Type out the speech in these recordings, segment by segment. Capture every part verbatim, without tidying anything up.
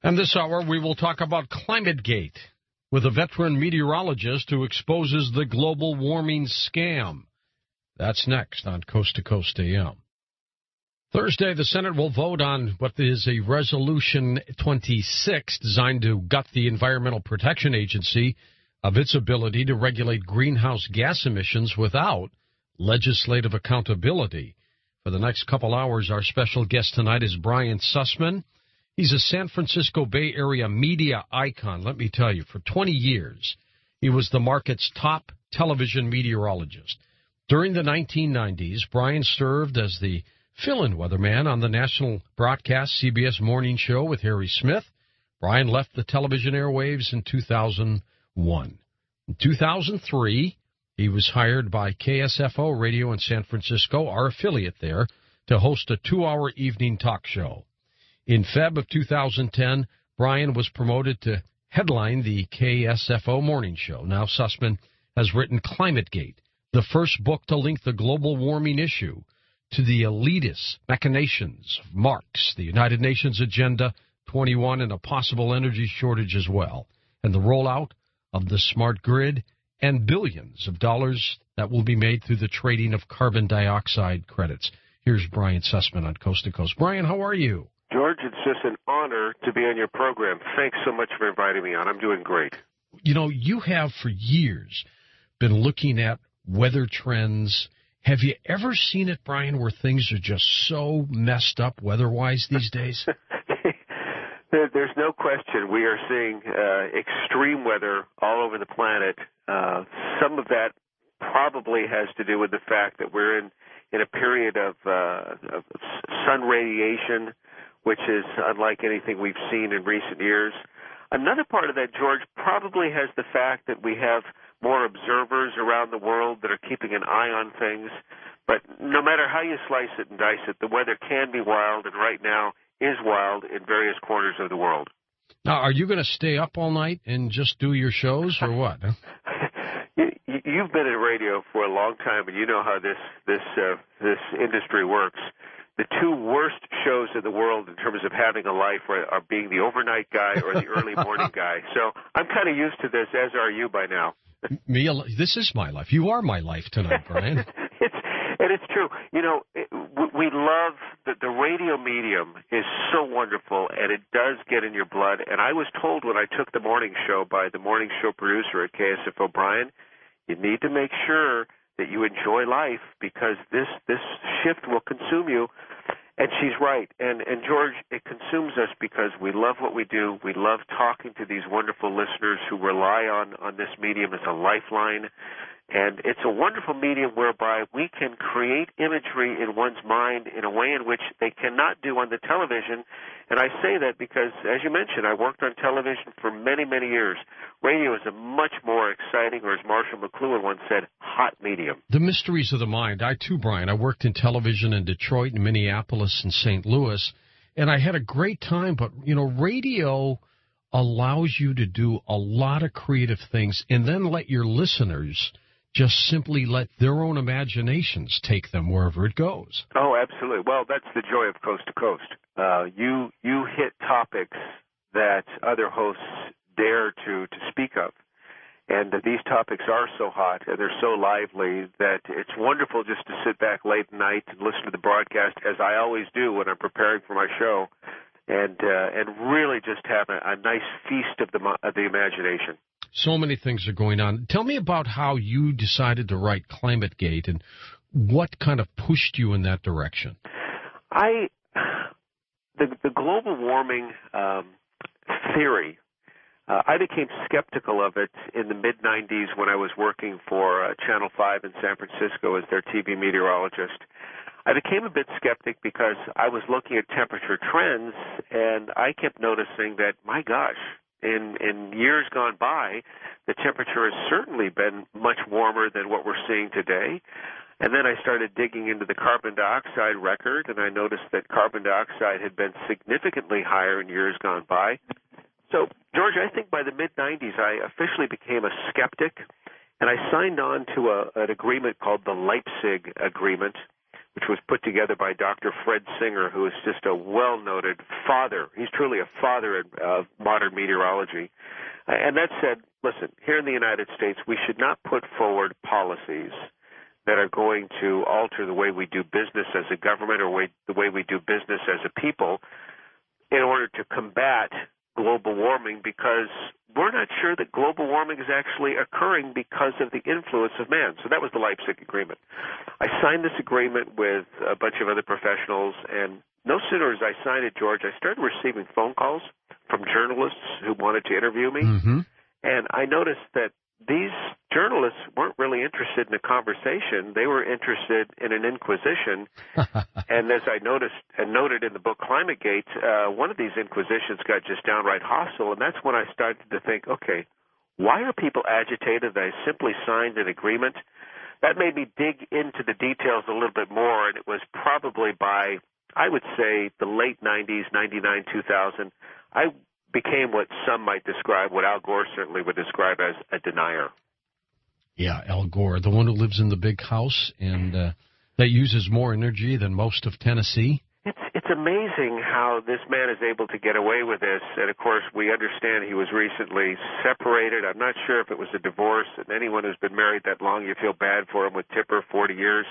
And this hour, we will talk about ClimateGate with a veteran meteorologist who exposes the global warming scam. That's next on Coast to Coast A M. Thursday, the Senate will vote on what is a Resolution twenty-six designed to gut the Environmental Protection Agency of its ability to regulate greenhouse gas emissions without legislative accountability. For the next couple hours, our special guest tonight is Brian Sussman. He's a San Francisco Bay Area media icon. Let me tell you, for twenty years, he was the market's top television meteorologist. During the nineteen nineties, Brian served as the fill-in weatherman on the national broadcast C B S Morning Show with Harry Smith. Brian left the television airwaves in two thousand one. In two thousand three, he was hired by K S F O Radio in San Francisco, our affiliate there, to host a two-hour evening talk show. In February of two thousand ten, Brian was promoted to headline the K S F O Morning Show. Now Sussman has written ClimateGate, the first book to link the global warming issue to the elitist machinations of Marx, the United Nations Agenda twenty-one, and a possible energy shortage as well, and the rollout of the smart grid and billions of dollars that will be made through the trading of carbon dioxide credits. Here's Brian Sussman on Coast to Coast. Brian, how are you? George, it's just an honor to be on your program. Thanks so much for inviting me on. I'm doing great. You know, you have for years been looking at weather trends. Have you ever seen it, Brian, where things are just so messed up weather-wise these days? There's no question. We are seeing uh, extreme weather all over the planet. Uh, some of that probably has to do with the fact that we're in, in a period of, uh, of sun radiation, which is unlike anything we've seen in recent years. Another part of that, George, probably has the fact that we have more observers around the world that are keeping an eye on things. But no matter how you slice it and dice it, the weather can be wild, and right now is wild in various corners of the world. Now, are you going to stay up all night and just do your shows, or what? you, you've been in radio for a long time, and you know how this this uh, this industry works. The two worst shows in the world in terms of having a life are, are being the overnight guy or the early morning guy. So I'm kind of used to this, as are you by now. Me, this is my life. You are my life tonight, Brian. it's, and it's true. You know, it, we love that the radio medium is so wonderful, and it does get in your blood. And I was told when I took the morning show by the morning show producer at K S F O, Brian, you need to make sure that you enjoy life because this this shift will consume you. And she's right. And, and George, it consumes us because we love what we do. We love talking to these wonderful listeners who rely on, on this medium as a lifeline. And it's a wonderful medium whereby we can create imagery in one's mind in a way in which they cannot do on the television. And I say that because, as you mentioned, I worked on television for many, many years. Radio is a much more exciting, or as Marshall McLuhan once said, hot medium. The mysteries of the mind. I, too, Brian, I worked in television in Detroit and Minneapolis and Saint Louis, and I had a great time. But, you know, radio allows you to do a lot of creative things and then let your listeners just simply let their own imaginations take them wherever it goes. Oh, absolutely. Well, that's the joy of Coast to Coast. Uh, you you hit topics that other hosts dare to, to speak of. And uh, these topics are so hot and they're so lively that it's wonderful just to sit back late at night and listen to the broadcast, as I always do when I'm preparing for my show, and uh, and really just have a, a nice feast of the of the imagination. So many things are going on. Tell me about how you decided to write ClimateGate and what kind of pushed you in that direction. I, the, the global warming um, theory, uh, I became skeptical of it in the mid nineties when I was working for uh, Channel five in San Francisco as their T V meteorologist. I became a bit skeptic because I was looking at temperature trends, and I kept noticing that, my gosh, In, in years gone by, the temperature has certainly been much warmer than what we're seeing today. And then I started digging into the carbon dioxide record, and I noticed that carbon dioxide had been significantly higher in years gone by. So, George, I think by the mid nineties, I officially became a skeptic, and I signed on to a, an agreement called the Leipzig Agreement, which was put together by Doctor Fred Singer, who is just a well-noted father. He's truly a father of modern meteorology. And that said, listen, here in the United States, we should not put forward policies that are going to alter the way we do business as a government or way, the way we do business as a people in order to combat global warming, because we're not sure that global warming is actually occurring because of the influence of man. So that was the Leipzig Agreement. I signed this agreement with a bunch of other professionals, and no sooner as I signed it, George, I started receiving phone calls from journalists who wanted to interview me, mm-hmm. and I noticed that these journalists weren't really interested in a conversation. They were interested in an inquisition. And as I noticed and noted in the book ClimateGate, uh, one of these inquisitions got just downright hostile, and that's when I started to think, okay, why are people agitated that I simply signed an agreement? That made me dig into the details a little bit more, and it was probably by, I would say, the late nineties, ninety-nine, two thousand, I became what some might describe, what Al Gore certainly would describe as a denier. Yeah, Al Gore, the one who lives in the big house and uh, that uses more energy than most of Tennessee. It's it's amazing how this man is able to get away with this. And, of course, we understand he was recently separated. I'm not sure if it was a divorce. And anyone who's been married that long, you feel bad for him with Tipper, forty years.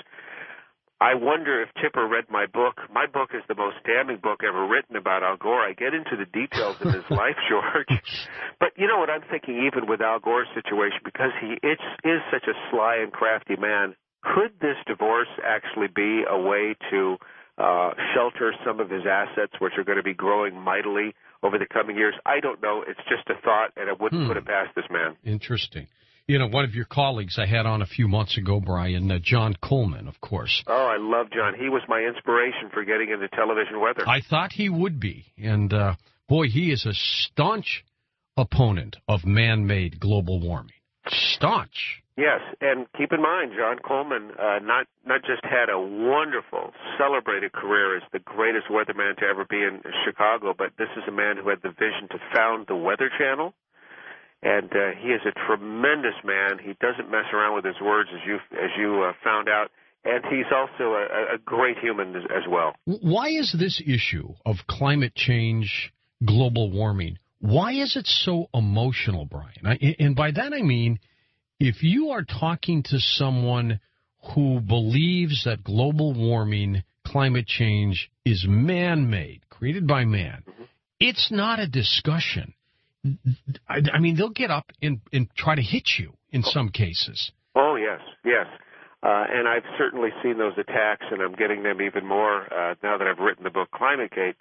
I wonder if Tipper read my book. My book is the most damning book ever written about Al Gore. I get into the details of his life, George. But you know what I'm thinking, even with Al Gore's situation, because he is, is such a sly and crafty man, could this divorce actually be a way to uh, shelter some of his assets, which are going to be growing mightily over the coming years? I don't know. It's just a thought, and I wouldn't hmm. put it past this man. Interesting. You know, one of your colleagues I had on a few months ago, Brian, uh, John Coleman, of course. Oh, I love John. He was my inspiration for getting into television weather. I thought he would be. And, uh, boy, he is a staunch opponent of man-made global warming. Staunch. Yes, and keep in mind, John Coleman uh, not, not just had a wonderful, celebrated career as the greatest weatherman to ever be in Chicago, but this is a man who had the vision to found the Weather Channel. And uh, he is a tremendous man. He doesn't mess around with his words, as you as you uh, found out. And he's also a, a great human as, as well. Why is this issue of climate change, global warming, why is it so emotional, Brian? I, and by that I mean, if you are talking to someone who believes that global warming, climate change is man-made, created by man, mm-hmm. it's not a discussion. I, I mean, they'll get up and, and try to hit you in some cases. Oh, yes, yes. Uh, and I've certainly seen those attacks, and I'm getting them even more uh, now that I've written the book ClimateGate.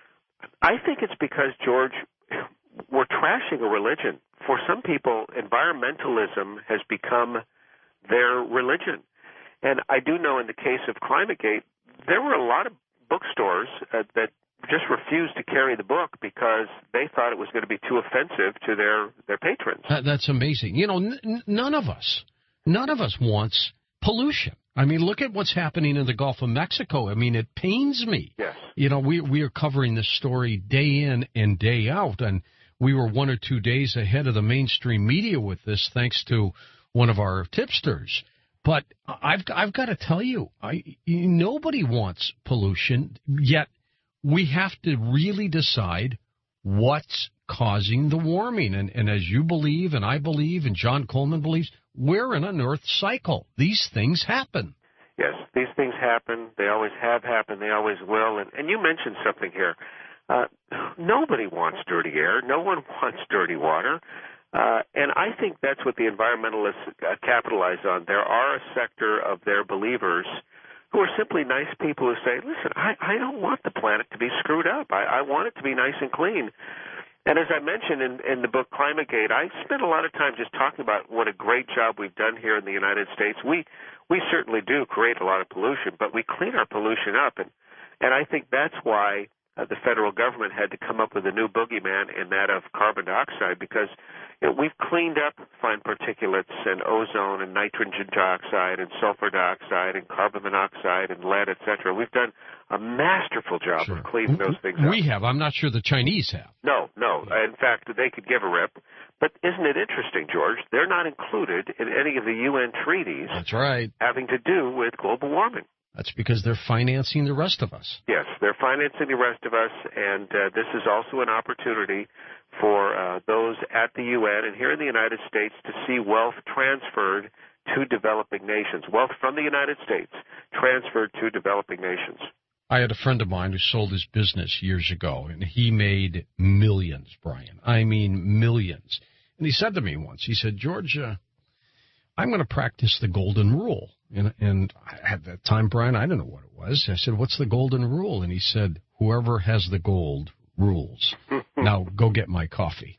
I think it's because, George, we're trashing a religion. For some people, environmentalism has become their religion. And I do know in the case of ClimateGate, there were a lot of bookstores uh, that just refused to carry the book because they thought it was going to be too offensive to their, their patrons. That, that's amazing. You know, n- none of us, none of us wants pollution. I mean, look at what's happening in the Gulf of Mexico. I mean, it pains me. Yes. You know, we we are covering this story day in and day out, and we were one or two days ahead of the mainstream media with this, thanks to one of our tipsters. But I've I've got to tell you, I nobody wants pollution, yet we have to really decide what's causing the warming. And, and as you believe, and I believe, and John Coleman believes, we're in an Earth cycle. These things happen. Yes, these things happen. They always have happened. They always will. And, and you mentioned something here. Uh, nobody wants dirty air. No one wants dirty water. Uh, and I think that's what the environmentalists uh, capitalize on. There are a sector of their believers who are simply nice people who say, listen, I, I don't want the planet to be screwed up. I, I want it to be nice and clean. And as I mentioned in, in the book ClimateGate, I spent a lot of time just talking about what a great job we've done here in the United States. We we certainly do create a lot of pollution, but we clean our pollution up. And, and I think that's why uh, the federal government had to come up with a new boogeyman in that of carbon dioxide, because you know, we've cleaned up fine particulates and ozone and nitrogen dioxide and sulfur dioxide and carbon monoxide and lead, et cetera. We've done a masterful job sure. of cleaning those things up. We have. I'm not sure the Chinese have. No, no. In fact, they could give a rip. But isn't it interesting, George? They're not included in any of the U N treaties. That's right. Having to do with global warming. That's because they're financing the rest of us. Yes, they're financing the rest of us, and uh, this is also an opportunity for uh, those at the U N and here in the United States to see wealth transferred to developing nations, wealth from the United States transferred to developing nations. I had a friend of mine who sold his business years ago, and he made millions, Brian. I mean millions. And he said to me once, he said, George, uh, I'm going to practice the golden rule. And, and at that time, Brian, I didn't know what it was. I said, what's the golden rule? And he said, whoever has the gold rules. Now go get my coffee.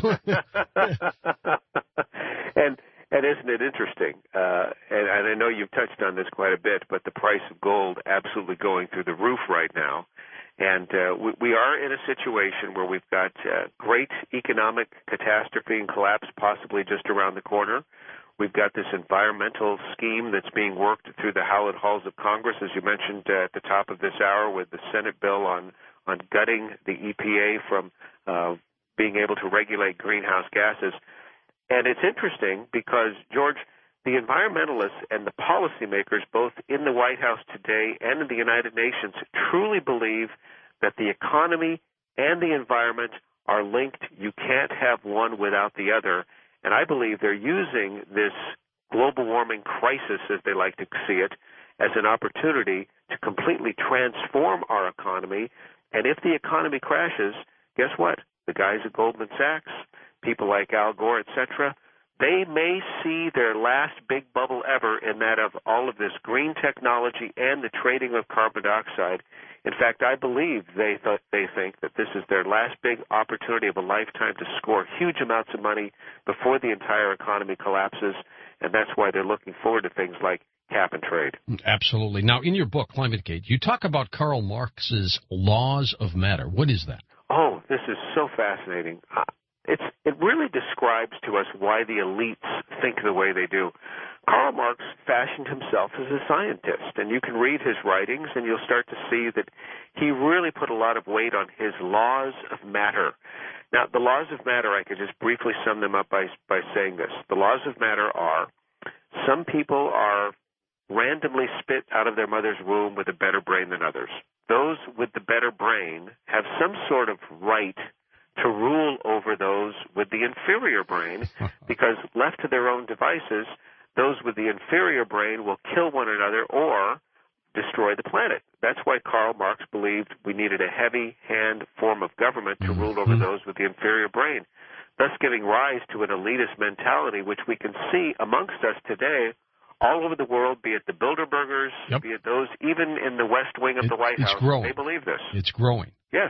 and and isn't it interesting? Uh, and, and I know you've touched on this quite a bit, but the price of gold absolutely going through the roof right now. And uh, we, we are in a situation where we've got uh, great economic catastrophe and collapse possibly just around the corner. We've got this environmental scheme that's being worked through the hallowed halls of Congress, as you mentioned uh, at the top of this hour, with the Senate bill on, on gutting the E P A from uh, being able to regulate greenhouse gases. And it's interesting because, George, the environmentalists and the policymakers, both in the White House today and in the United Nations, truly believe that the economy and the environment are linked. You can't have one without the other. And I believe they're using this global warming crisis, as they like to see it, as an opportunity to completely transform our economy. And if the economy crashes, guess what? The guys at Goldman Sachs, people like Al Gore, et cetera, they may see their last big bubble ever in that of all of this green technology and the trading of carbon dioxide. In fact, I believe they th- they think that this is their last big opportunity of a lifetime to score huge amounts of money before the entire economy collapses, and that's why they're looking forward to things like cap and trade. Absolutely. Now, in your book, Climate Gate, you talk about Karl Marx's laws of matter. What is that? Oh, this is so fascinating. Uh, It's, it really describes to us why the elites think the way they do. Karl Marx fashioned himself as a scientist, and you can read his writings, and you'll start to see that he really put a lot of weight on his laws of matter. Now, the laws of matter, I could just briefly sum them up by, by saying this. The laws of matter are some people are randomly spit out of their mother's womb with a better brain than others. Those with the better brain have some sort of right to rule over those with the inferior brain, because left to their own devices, those with the inferior brain will kill one another or destroy the planet. That's why Karl Marx believed we needed a heavy-hand form of government to rule over those with the inferior brain, thus giving rise to an elitist mentality, which we can see amongst us today all over the world, be it the Bilderbergers, yep. be it those even in the West Wing of it, the White it's House. Growing. They believe this. It's growing. Yes.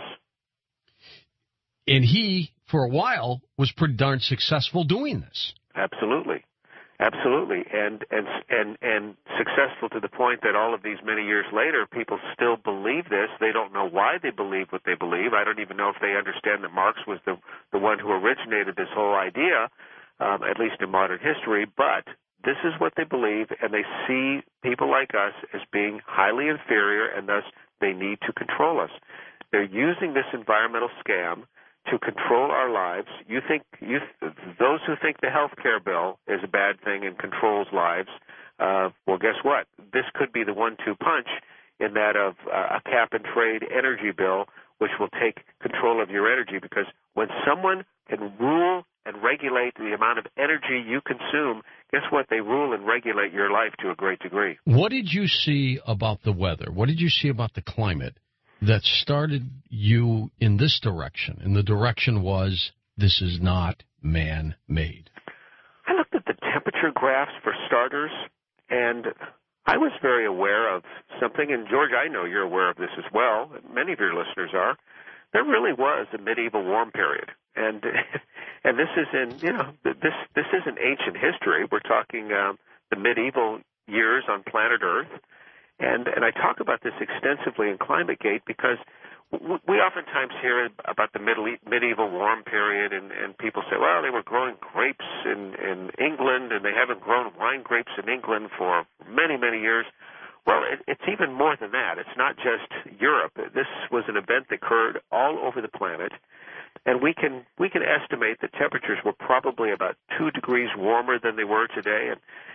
And he, for a while, was pretty darn successful doing this. Absolutely. Absolutely. And, and, and, and successful to the point that all of these many years later, people still believe this. They don't know why they believe what they believe. I don't even know if they understand that Marx was the, the one who originated this whole idea, um, at least in modern history. But this is what they believe, and they see people like us as being highly inferior, and thus they need to control us. They're using this environmental scam to control our lives. You think you those who think the health care bill is a bad thing and controls lives, uh, well, guess what? This could be the one two punch in that of uh, a cap and trade energy bill, which will take control of your energy, because when someone can rule and regulate the amount of energy you consume, guess what? They rule and regulate your life to a great degree. What did you see about the weather? What did you see about the climate that started you in this direction? And the direction was, this is not man-made. I looked at the temperature graphs for starters, and I was very aware of something, and George, I know you're aware of this as well, many of your listeners are. There really was a medieval warm period. And and this is in, you know, this this isn't ancient history. We're talking um, the medieval years on planet Earth. And and I talk about this extensively in Climate Gate because w- we oftentimes hear about the middle, medieval warm period, and, and people say, well, they were growing grapes in, in England, and they haven't grown wine grapes in England for many, many years. Well, it, it's even more than that. It's not just Europe. This was an event that occurred all over the planet, and we can we can estimate that temperatures were probably about two degrees warmer than they were today. And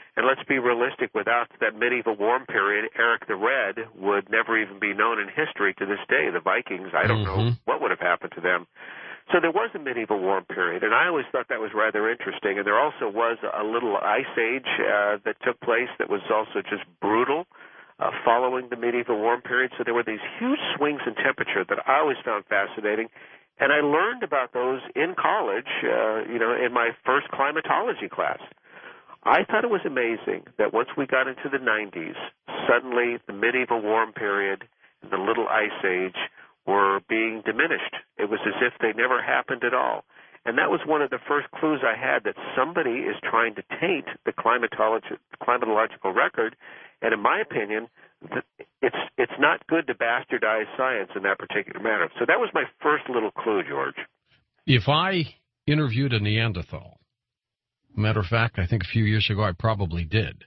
And let's be realistic, without that medieval warm period, Eric the Red would never even be known in history to this day. The Vikings, I don't mm-hmm. know what would have happened to them. So there was a medieval warm period, and I always thought that was rather interesting. And there also was a little ice age uh, that took place that was also just brutal uh, following the medieval warm period. So there were these huge swings in temperature that I always found fascinating. And I learned about those in college, uh, you know, in my first climatology class. I thought it was amazing that once we got into the nineties, suddenly the medieval warm period and the little ice age were being diminished. It was as if they never happened at all. And that was one of the first clues I had that somebody is trying to taint the climatology, climatological record. And in my opinion, it's it's not good to bastardize science in that particular matter. So that was my first little clue, George. If I interviewed a Neanderthal, matter of fact, I think a few years ago I probably did,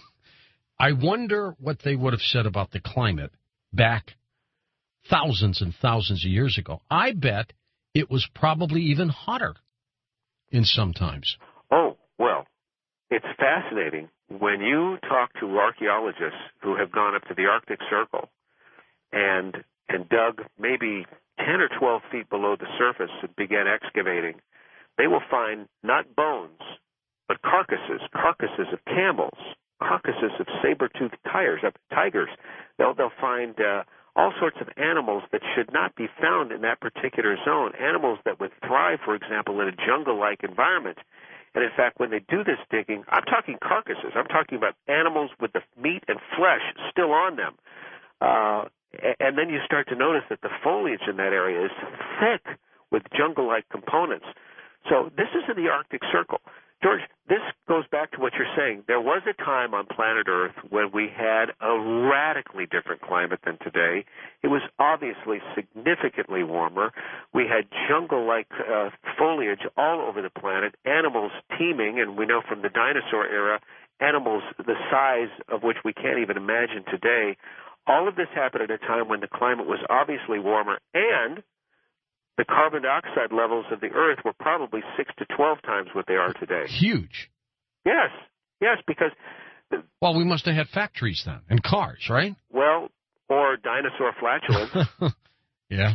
I wonder what they would have said about the climate back thousands and thousands of years ago. I bet it was probably even hotter in some times. Oh, well, it's fascinating. When you talk to archaeologists who have gone up to the Arctic Circle and and dug maybe ten or twelve feet below the surface and began excavating, they will find not bones, but carcasses, carcasses of camels, carcasses of saber-toothed tigers. tigers. They'll, they'll find uh, all sorts of animals that should not be found in that particular zone, animals that would thrive, for example, in a jungle-like environment. And, in fact, when they do this digging, I'm talking carcasses. I'm talking about animals with the meat and flesh still on them. Uh, and then you start to notice that the foliage in that area is thick with jungle-like components. So this is in the Arctic Circle. George, this goes back to what you're saying. There was a time on planet Earth when we had a radically different climate than today. It was obviously significantly warmer. We had jungle-like uh, foliage all over the planet, animals teeming, and we know from the dinosaur era, animals the size of which we can't even imagine today. All of this happened at a time when the climate was obviously warmer, and the carbon dioxide levels of the Earth were probably six to twelve times what they are today. Huge. Yes, yes, because... Well, we must have had factories then, and cars, right? Well, or dinosaur flatulence. Yeah.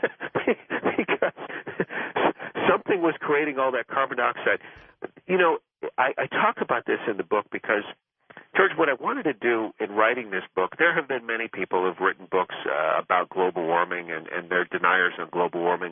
Because something was creating all that carbon dioxide. You know, I, I talk about this in the book because, George, what I wanted to do in writing this book, there have been many people who have written books uh, about global warming and, and their deniers on global warming.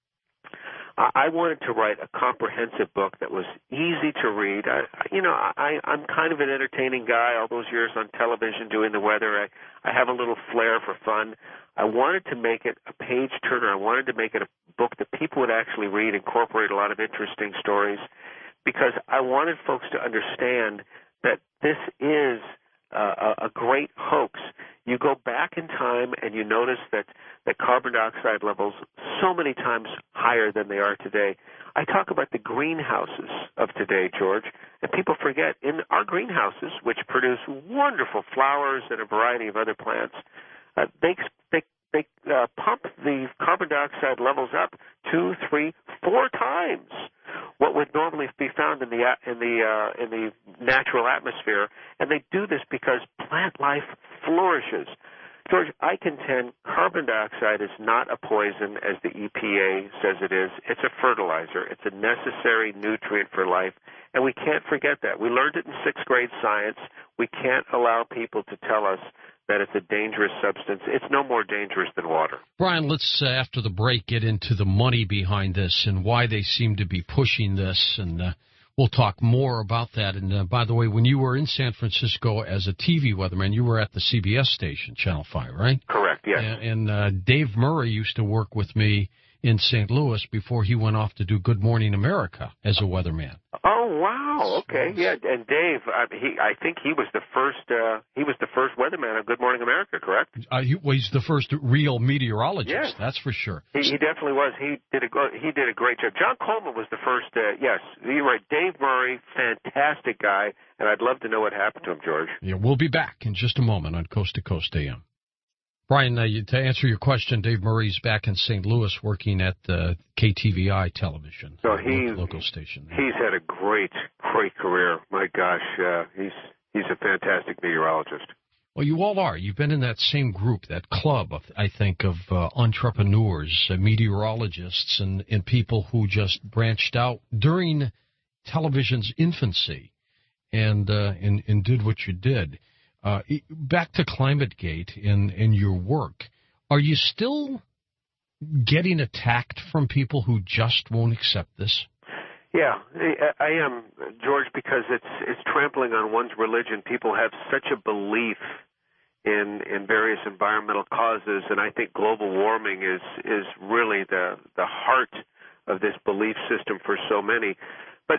Uh, I wanted to write a comprehensive book that was easy to read. I, you know, I, I'm kind of an entertaining guy. All those years on television doing the weather, I, I have a little flair for fun. I wanted to make it a page-turner. I wanted to make it a book that people would actually read, incorporate a lot of interesting stories, because I wanted folks to understand that this is uh, a great hoax. You go back in time and you notice that, that carbon dioxide levels so many times higher than they are today. I talk about the greenhouses of today, George, and people forget in our greenhouses, which produce wonderful flowers and a variety of other plants, uh, they they they uh, pump the carbon dioxide levels up two, three, four times what would normally be found in the in the uh, in the natural atmosphere, and they do this because plant life flourishes. George, I contend carbon dioxide is not a poison as the E P A says it is. It's a fertilizer. It's a necessary nutrient for life, and we can't forget that. We learned it in sixth grade science. We can't allow people to tell us that it's a dangerous substance. It's no more dangerous than water. Brian, let's, uh, after the break, get into the money behind this and why they seem to be pushing this, and uh, we'll talk more about that. And, uh, by the way, when you were in San Francisco as a T V weatherman, you were at the C B S station, Channel five, right? Correct, yes. And, and uh, Dave Murray used to work with me in Saint Louis before he went off to do Good Morning America as a weatherman. Oh wow! Okay, yeah. And Dave, uh, he, I think he was the first. Uh, he was the first weatherman on Good Morning America, correct? Uh, he, well, he's the first real meteorologist. Yes. That's for sure. He, he definitely was. He did a he did a great job. John Coleman was the first. Uh, yes, you're right. Dave Murray, fantastic guy, and I'd love to know what happened to him, George. Yeah, we'll be back in just a moment on Coast to Coast A M. Brian, uh, you, to answer your question, Dave Murray's back in Saint Louis working at uh, K T V I television, so he, local, local station. He's had a great, great career. My gosh, uh, he's he's a fantastic meteorologist. Well, you all are. You've been in that same group, that club, of, I think, of uh, entrepreneurs, uh, meteorologists, and, and people who just branched out during television's infancy and uh, and, and did what you did. Uh, back to ClimateGate and, and your work, are you still getting attacked from people who just won't accept this? Yeah, I am, George, because it's it's trampling on one's religion. People have such a belief in in various environmental causes, and I think global warming is is really the the heart of this belief system for so many. But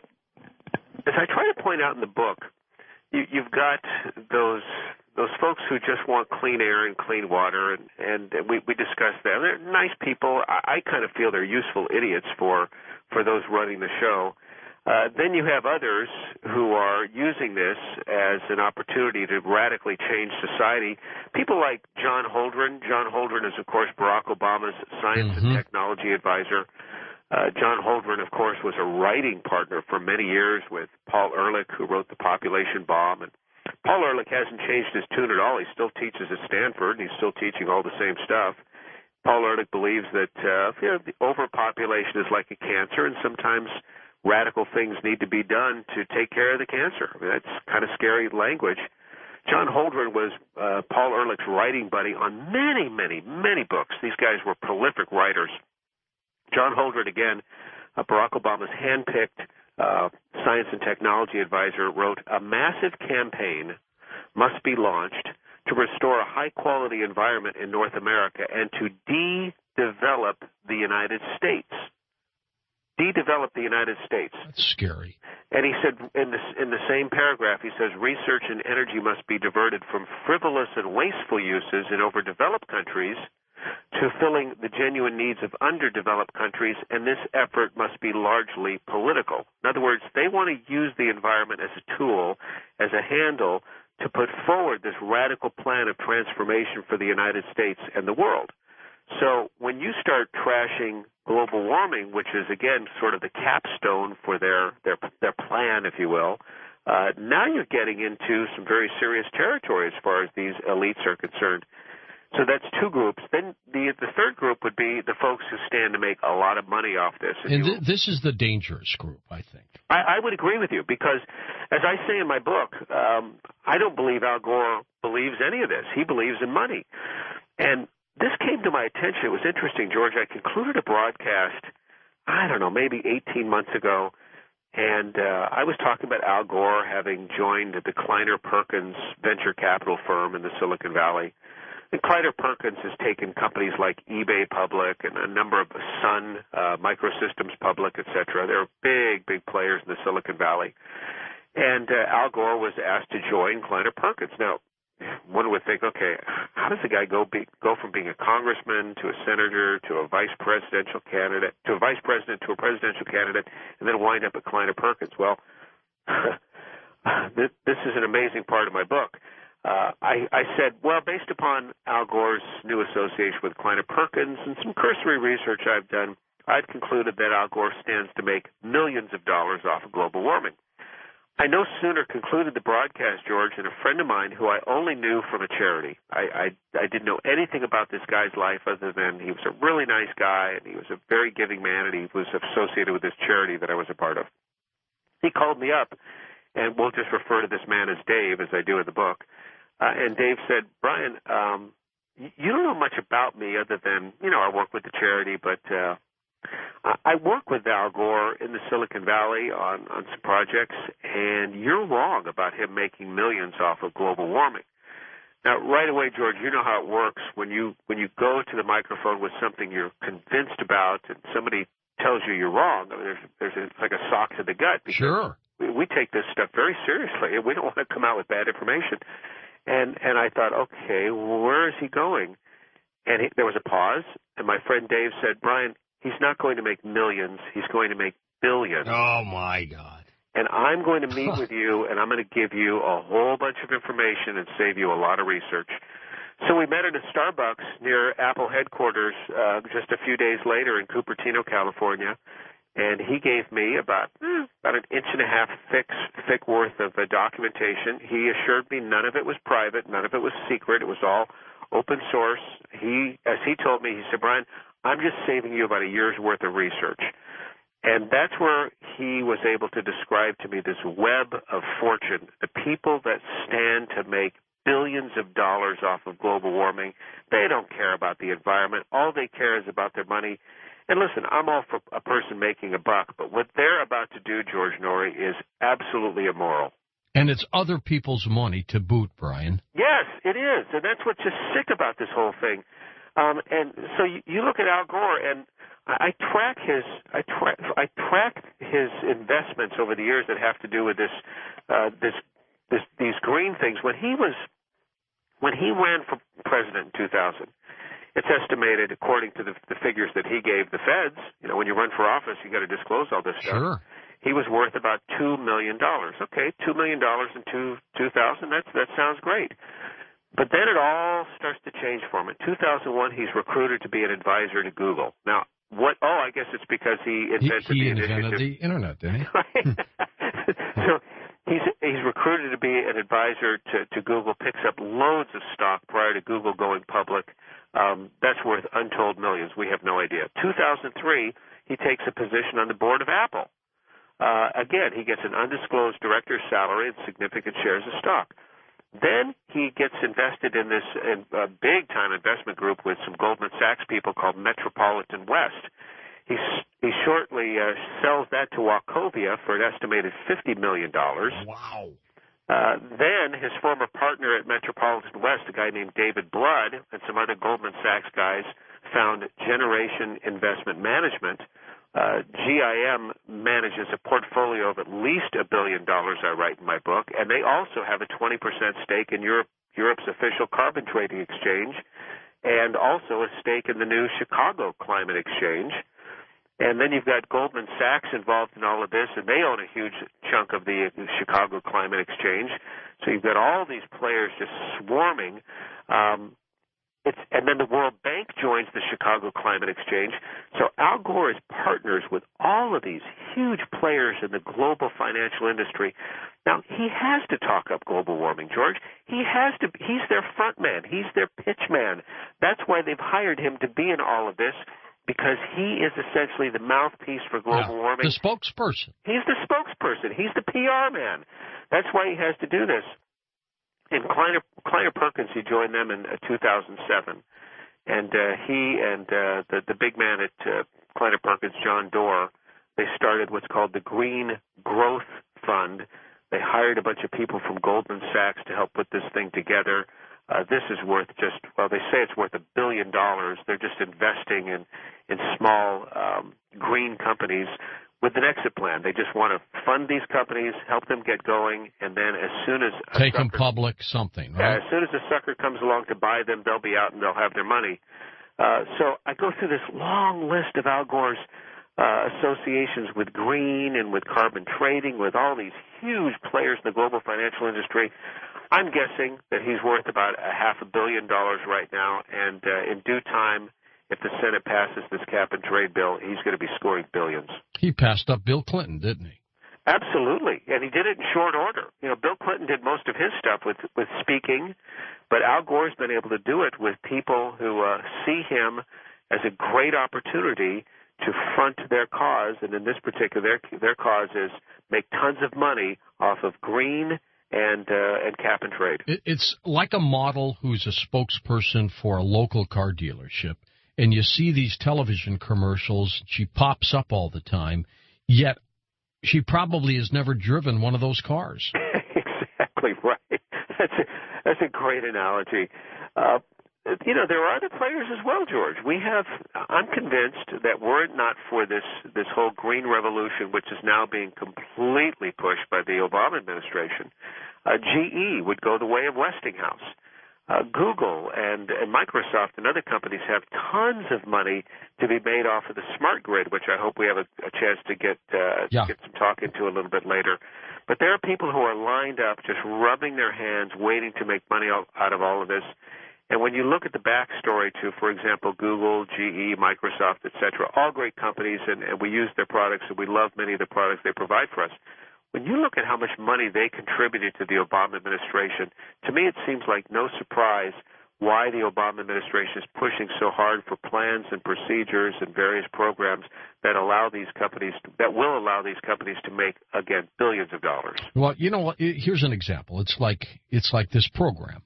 as I try to point out in the book, you, you've got those those folks who just want clean air and clean water, and, and we, we discussed that. They're nice people. I, I kind of feel they're useful idiots for for those running the show. Uh, then you have others who are using this as an opportunity to radically change society. People like John Holdren. John Holdren is, of course, Barack Obama's science mm-hmm. and technology advisor. Uh, John Holdren, of course, was a writing partner for many years with Paul Ehrlich, who wrote The Population Bomb. And Paul Ehrlich hasn't changed his tune at all. He still teaches at Stanford, and he's still teaching all the same stuff. Paul Ehrlich believes that uh, you know, the overpopulation is like a cancer, and sometimes radical things need to be done to take care of the cancer. I mean, that's kind of scary language. John Holdren was uh, Paul Ehrlich's writing buddy on many, many, many books. These guys were prolific writers. John Holdren, again, uh, Barack Obama's handpicked uh, science and technology advisor, wrote, "A massive campaign must be launched to restore a high-quality environment in North America and to de-develop the United States." De-develop the United States. That's scary. And he said in the, in the same paragraph, he says, research and energy must be diverted from frivolous and wasteful uses in overdeveloped countries to filling the genuine needs of underdeveloped countries, and this effort must be largely political. In other words, they want to use the environment as a tool, as a handle, to put forward this radical plan of transformation for the United States and the world. So when you start trashing global warming, which is, again, sort of the capstone for their their, their plan, if you will, uh, now you're getting into some very serious territory as far as these elites are concerned. So that's two groups. Then the the third group would be the folks who stand to make a lot of money off this. And th- this is the dangerous group, I think. I, I would agree with you because, as I say in my book, um, I don't believe Al Gore believes any of this. He believes in money. And this came to my attention. It was interesting, George. I concluded a broadcast, I don't know, maybe eighteen months ago, and uh, I was talking about Al Gore having joined the Kleiner Perkins venture capital firm in the Silicon Valley. And Kleiner Perkins has taken companies like eBay public and a number of Sun uh, Microsystems public, et cetera. They're big, big players in the Silicon Valley. And uh, Al Gore was asked to join Kleiner Perkins. Now, one would think, okay, how does a guy go be, go from being a congressman to a senator to a vice presidential candidate to a vice president to a presidential candidate and then wind up at Kleiner Perkins? Well, this, this is an amazing part of my book. Uh, I, I said, well, based upon Al Gore's new association with Kleiner Perkins and some cursory research I've done, I've concluded that Al Gore stands to make millions of dollars off of global warming. I no sooner concluded the broadcast, George, and a friend of mine who I only knew from a charity. I, I, I didn't know anything about this guy's life other than he was a really nice guy, and he was a very giving man, and he was associated with this charity that I was a part of. He called me up, and we'll just refer to this man as Dave, as I do in the book. Uh, and Dave said, Brian, um, you don't know much about me other than, you know, I work with the charity, but uh, I work with Al Gore in the Silicon Valley on, on some projects, and you're wrong about him making millions off of global warming. Now, right away, George, you know how it works when you when you go to the microphone with something you're convinced about and somebody tells you you're wrong. I mean, there's, there's a, it's like a sock to the gut. Because sure. We, we take this stuff very seriously, and we don't want to come out with bad information. And and I thought, okay, where is he going? And he, there was a pause, and my friend Dave said, Brian, he's not going to make millions. He's going to make billions. Oh, my God. And I'm going to meet with you, and I'm going to give you a whole bunch of information and save you a lot of research. So we met at a Starbucks near Apple headquarters uh, just a few days later in Cupertino, California. and he gave me about eh, about an inch and a half thick thick worth of uh, documentation. He assured me none of it was private, none of it was secret. It was all open source. He, as he told me, he said, Brian, I'm just saving you about a year's worth of research. And that's where he was able to describe to me this web of fortune, the people that stand to make billions of dollars off of global warming. They don't care about the environment. All they care is about their money. And listen, I'm all for a person making a buck, but what they're about to do, George Norrie, is absolutely immoral. And it's other people's money to boot, Brian. Yes, it is. And that's what's just sick about this whole thing. Um, and so you, you look at Al Gore, and I, I track his I track I track his investments over the years that have to do with this uh, this this these green things. When he was when he ran for president in two thousand, it's estimated, according to the, the figures that he gave the feds, you know, when you run for office, you got to disclose all this stuff. Sure. He was worth about two million dollars. Okay, two million dollars in two two thousand. That's that sounds great. But then it all starts to change for him. In two thousand one, he's recruited to be an advisor to Google. Now, what? Oh, I guess it's because he invented he, he the invented initiative. the internet, didn't he? So he's he's recruited to be an advisor to, to Google. Picks up loads of stock prior to Google going public. Um, that's worth untold millions. We have no idea. two thousand three, he takes a position on the board of Apple. Uh, again, he gets an undisclosed director's salary and significant shares of stock. Then he gets invested in this in a big-time investment group with some Goldman Sachs people called Metropolitan West. He, he shortly uh, sells that to Wachovia for an estimated fifty million dollars. Wow. Uh, then his former partner at Metropolitan West, a guy named David Blood, and some other Goldman Sachs guys, found Generation Investment Management. Uh, G I M manages a portfolio of at least a billion dollars, I write in my book, and they also have a twenty percent stake in Europe, Europe's official carbon trading exchange, and also a stake in the new Chicago Climate Exchange. And then you've got Goldman Sachs involved in all of this, and they own a huge chunk of the Chicago Climate Exchange. So you've got all these players just swarming. Um, It's, and then the World Bank joins the Chicago Climate Exchange. So Al Gore is partners with all of these huge players in the global financial industry. Now, he has to talk up global warming, George. He has to. He's their front man. He's their pitch man. That's why they've hired him to be in all of this, because he is essentially the mouthpiece for global yeah, warming. The spokesperson. He's the spokesperson. He's the P R man. That's why he has to do this. In Kleiner, Kleiner Perkins, he joined them in uh, two thousand seven, and uh, he and uh, the the big man at uh, Kleiner Perkins, John Doerr, they started what's called the Green Growth Fund. They hired a bunch of people from Goldman Sachs to help put this thing together. Uh, this is worth just well, they say it's worth a billion dollars. They're just investing in in small um, green companies with an exit plan. They just want to fund these companies, help them get going, and then as soon as a take sucker, them public, something. Right? Yeah, as soon as a sucker comes along to buy them, they'll be out and they'll have their money. Uh, so I go through this long list of Al Gore's uh, associations with green and with carbon trading, with all these huge players in the global financial industry. I'm guessing that he's worth about a half a billion dollars right now, and uh, in due time, if the Senate passes this cap and trade bill, he's going to be scoring billions. He passed up Bill Clinton, didn't he? Absolutely, and he did it in short order. You know, Bill Clinton did most of his stuff with, with speaking, but Al Gore's been able to do it with people who uh, see him as a great opportunity to front their cause, and in this particular, their, their cause is make tons of money off of green and uh, and cap and trade. It's like a model who's a spokesperson for a local car dealership, and you see these television commercials. She pops up all the time, yet she probably has never driven one of those cars. Exactly right. That's a, that's a great analogy. Uh, you know, there are other players as well, George. We have. I'm convinced that were it not for this this whole green revolution, which is now being completely pushed by the Obama administration, uh, G E would go the way of Westinghouse. Uh, Google and, and Microsoft and other companies have tons of money to be made off of the smart grid, which I hope we have a, a chance to get uh, yeah. get some talk into a little bit later. But there are people who are lined up, just rubbing their hands, waiting to make money out of all of this. And when you look at the backstory to, for example, Google, G E, Microsoft, et cetera, all great companies, and, and we use their products, and we love many of the products they provide for us. When you look at how much money they contributed to the Obama administration, to me it seems like no surprise why the Obama administration is pushing so hard for plans and procedures and various programs that allow these companies, that will allow these companies to make, again, billions of dollars. Well, you know what? Here's an example. It's like it's like this program.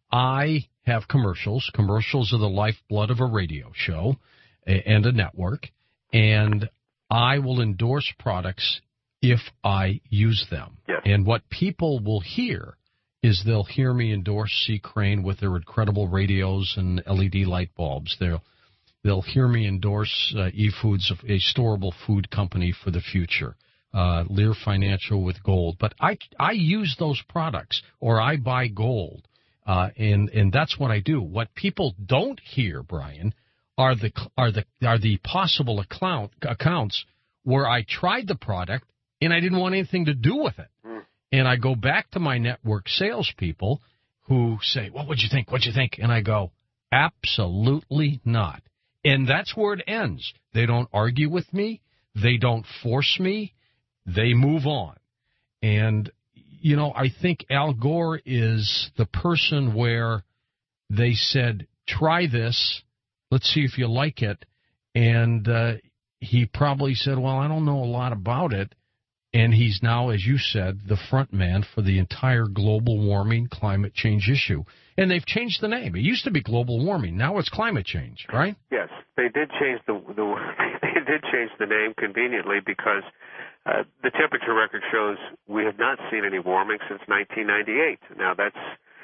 I have commercials. Commercials are the lifeblood of a radio show and a network, and I will endorse products if I use them. Yes. And what people will hear is they'll hear me endorse C. Crane with their incredible radios and L E D light bulbs. They'll they'll hear me endorse uh, eFoods, a storable food company for the future. Uh, Lear Financial with gold. But I I use those products, or I buy gold, uh, and and that's what I do. What people don't hear, Brian, are the are the are the possible account accounts where I tried the product and I didn't want anything to do with it. Mm. And I go back to my network salespeople who say, "What would you think? What'd you think?" And I go, "Absolutely not." And that's where it ends. They don't argue with me. They don't force me. They move on. And, you know, I think Al Gore is the person where they said, try this. Let's see if you like it. And uh, he probably said, well, I don't know a lot about it. And he's now, as you said, the front man for the entire global warming climate change issue. And they've changed the name. It used to be global warming. Now it's climate change, right? Yes, they did change the, the they did change the name conveniently because uh, the temperature record shows we have not seen any warming since nineteen ninety-eight. Now that's,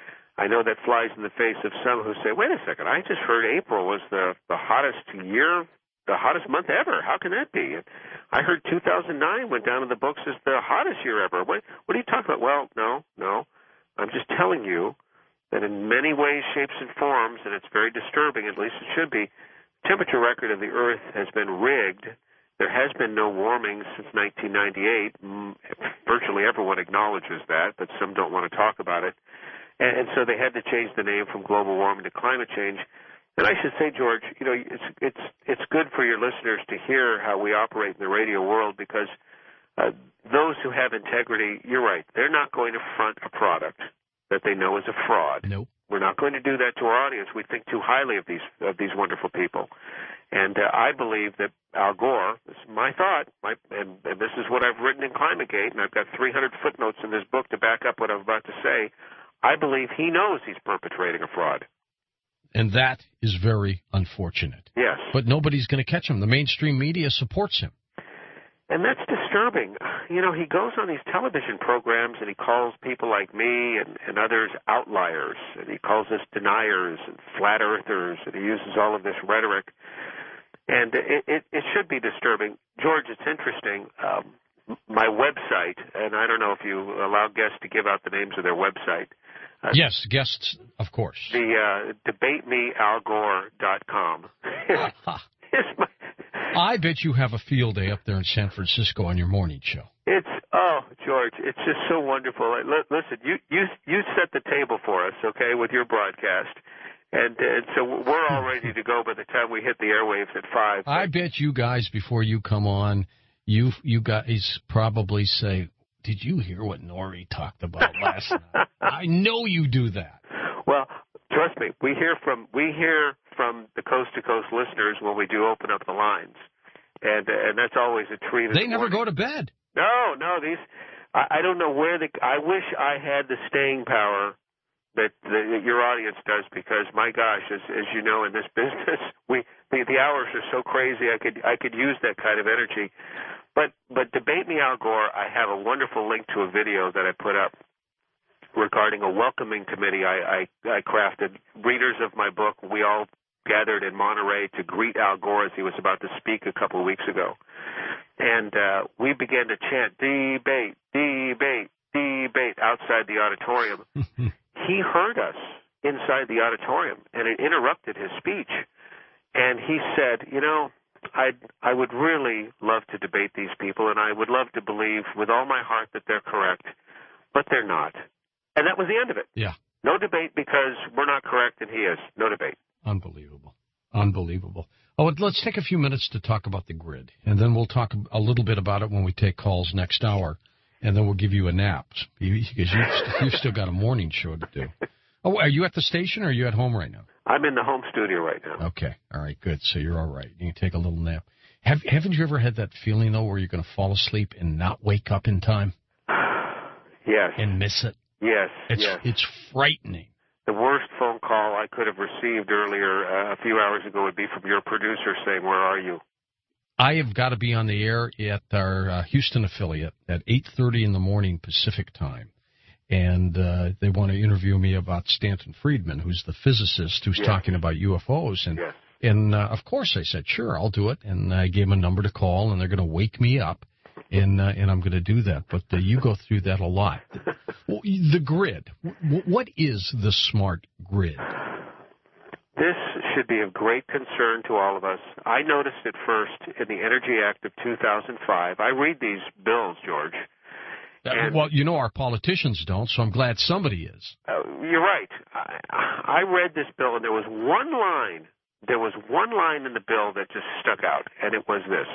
I know that flies in the face of some who say, wait a second, I just heard April was the, the hottest year, the hottest month ever. How can that be? I heard two thousand nine went down in the books as the hottest year ever. What, what are you talking about? Well, no, no. I'm just telling you that in many ways, shapes, and forms, and it's very disturbing, at least it should be, temperature record of the Earth has been rigged. There has been no warming since nineteen ninety-eight. Virtually everyone acknowledges that, but some don't want to talk about it. And, and so they had to change the name from global warming to climate change. And I should say, George, you know, it's it's it's good for your listeners to hear how we operate in the radio world because uh, those who have integrity, you're right, they're not going to front a product that they know is a fraud. Nope. We're not going to do that to our audience. We think too highly of these of these wonderful people. And uh, I believe that Al Gore, this is my thought, my, and, and this is what I've written in ClimateGate, and I've got three hundred footnotes in this book to back up what I'm about to say. I believe he knows he's perpetrating a fraud. And that is very unfortunate. Yes. But nobody's going to catch him. The mainstream media supports him. And that's disturbing. You know, he goes on these television programs and he calls people like me and, and others outliers, and he calls us deniers and flat earthers, and he uses all of this rhetoric. And it, it, it should be disturbing. George, it's interesting. Um, my website, and I don't know if you allow guests to give out the names of their website. Uh, yes, guests, of course. The uh, debate me al gore dot com. my I bet you have a field day up there in San Francisco on your morning show. It's, oh, George, it's just so wonderful. Listen, you you you set the table for us, okay, with your broadcast. And, and so we're all ready to go by the time we hit the airwaves at five. I bet you guys, before you come on, you you guys probably say, did you hear what Norrie talked about last night? I know you do that. Well, trust me, we hear from we hear from the coast to coast listeners when we do open up the lines, and and that's always a treat. They never morning. go to bed. No, no, these I, I don't know where the. I wish I had the staying power that, that your audience does, because my gosh, as as you know, in this business, we the, the hours are so crazy. I could I could use that kind of energy. But but debate me, Al Gore. I have a wonderful link to a video that I put up regarding a welcoming committee I, I, I crafted. Readers of my book, we all gathered in Monterey to greet Al Gore as he was about to speak a couple of weeks ago. And uh, we began to chant, debate, debate, debate, outside the auditorium. He heard us inside the auditorium, and it interrupted his speech. And he said, you know, I I would really love to debate these people, and I would love to believe with all my heart that they're correct, but they're not. And that was the end of it. Yeah. No debate because we're not correct and he is. No debate. Unbelievable. Unbelievable. Oh, let's take a few minutes to talk about the grid, and then we'll talk a little bit about it when we take calls next hour, and then we'll give you a nap because you've, you've still got a morning show to do. Oh, are you at the station or are you at home right now? I'm in the home studio right now. Okay. All right, good. So you're all right. You can take a little nap. Have, haven't you ever had that feeling, though, where you're going to fall asleep and not wake up in time? Yes. And miss it? Yes. It's, yes. It's frightening. The worst phone call I could have received earlier uh, a few hours ago would be from your producer saying, where are you? I have got to be on the air at our uh, Houston affiliate at eight thirty in the morning Pacific time. And uh, they want to interview me about Stanton Friedman, who's the physicist who's yes. talking about U F Os. And, yes. and uh, of course, I said, sure, I'll do it. And I gave them a number to call, and they're going to wake me up, and uh, and I'm going to do that. But uh, you go through that a lot. Well, the grid. W- what is the smart grid? This should be of great concern to all of us. I noticed it first in the Energy Act of two thousand five. I read these bills, George. And, well, you know our politicians don't, so I'm glad somebody is. Uh, you're right. I, I read this bill, and there was one line. There was one line in the bill that just stuck out, and it was this,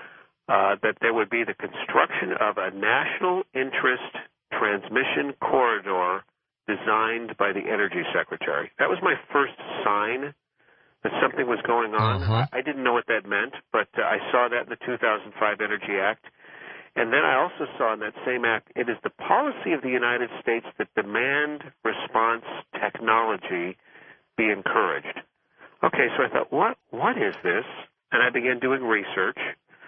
uh, that there would be the construction of a national interest transmission corridor designed by the Energy Secretary. That was my first sign that something was going on. Uh-huh. I didn't know what that meant, but uh, I saw that in the two thousand five Energy Act. And then I also saw in that same act, it is the policy of the United States that demand response technology be encouraged. Okay, so I thought, what what is this? And I began doing research,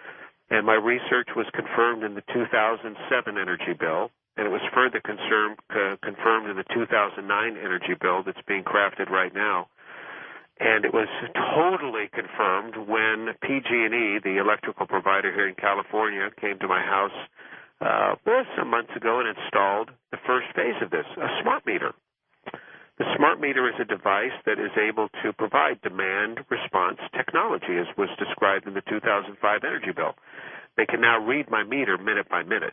and my research was confirmed in the two thousand seven Energy Bill, and it was further confirmed, uh, confirmed in the two thousand nine Energy Bill that's being crafted right now. And it was totally confirmed when P G and E, the electrical provider here in California, came to my house uh, well, some months ago and installed the first phase of this, a smart meter. The smart meter is a device that is able to provide demand response technology, as was described in the two thousand five Energy Bill. They can now read my meter minute by minute,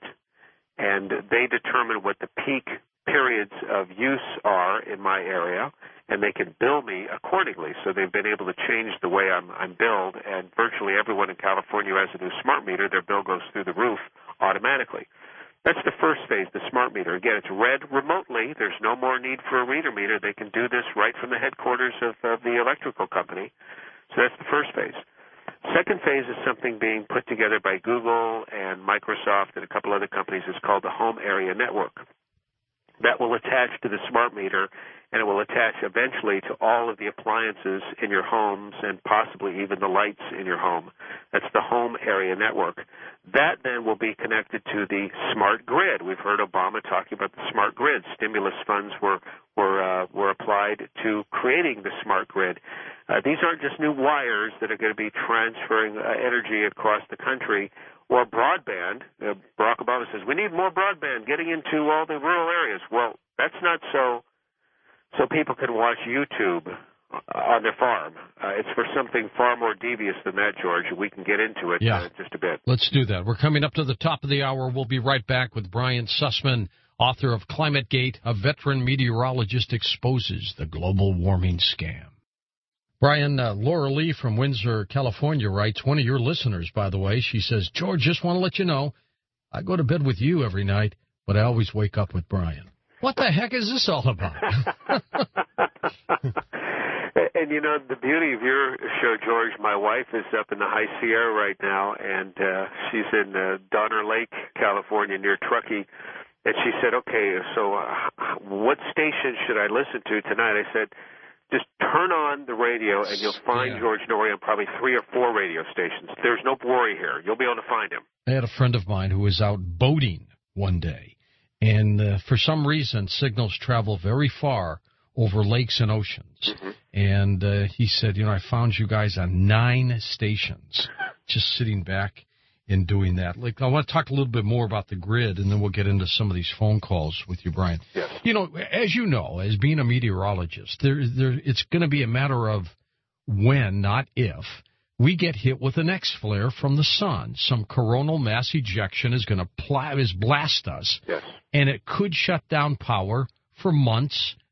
and they determine what the peak periods of use are in my area, and they can bill me accordingly. So they've been able to change the way I'm, I'm billed, and virtually everyone in California who has a new smart meter, their bill goes through the roof automatically. That's the first phase, the smart meter. Again, it's read remotely. There's no more need for a reader meter. They can do this right from the headquarters of, of the electrical company. So that's the first phase. Second phase is something being put together by Google and Microsoft and a couple other companies. It's called the Home Area Network. That will attach to the smart meter, and it will attach eventually to all of the appliances in your homes and possibly even the lights in your home. That's the Home Area Network. That then will be connected to the smart grid. We've heard Obama talking about the smart grid. Stimulus funds were were uh, were applied to creating the smart grid. Uh, these aren't just new wires that are going to be transferring uh, energy across the country. Or broadband. Uh, Barack Obama says, we need more broadband getting into all the rural areas. Well, that's not so so people can watch YouTube on their farm. Uh, it's for something far more devious than that, George. We can get into it yeah. uh, just a bit. Let's do that. We're coming up to the top of the hour. We'll be right back with Brian Sussman, author of Climate Gate, a veteran meteorologist exposes the global warming scam. Brian, uh, Laura Lee from Windsor, California writes, one of your listeners, by the way, she says, George, just want to let you know, I go to bed with you every night, but I always wake up with Brian. What the heck is this all about? And, you know, the beauty of your show, George, my wife is up in the High Sierra right now, and uh, she's in uh, Donner Lake, California, near Truckee. And she said, okay, so uh, what station should I listen to tonight? I said, just turn on the radio, and you'll find yeah. George Noory on probably three or four radio stations. There's no worry here. You'll be able to find him. I had a friend of mine who was out boating one day, and uh, for some reason, signals travel very far over lakes and oceans. Mm-hmm. And uh, he said, you know, I found you guys on nine stations, just sitting back and doing that. Like, I want to talk a little bit more about the grid, and then we'll get into some of these phone calls with you, Brian. Yes. You know, as you know, as being a meteorologist, there, there, it's going to be a matter of when, not if, we get hit with an X-flare from the sun. Some coronal mass ejection is going to pl- is blast us, yes. and it could shut down power for months,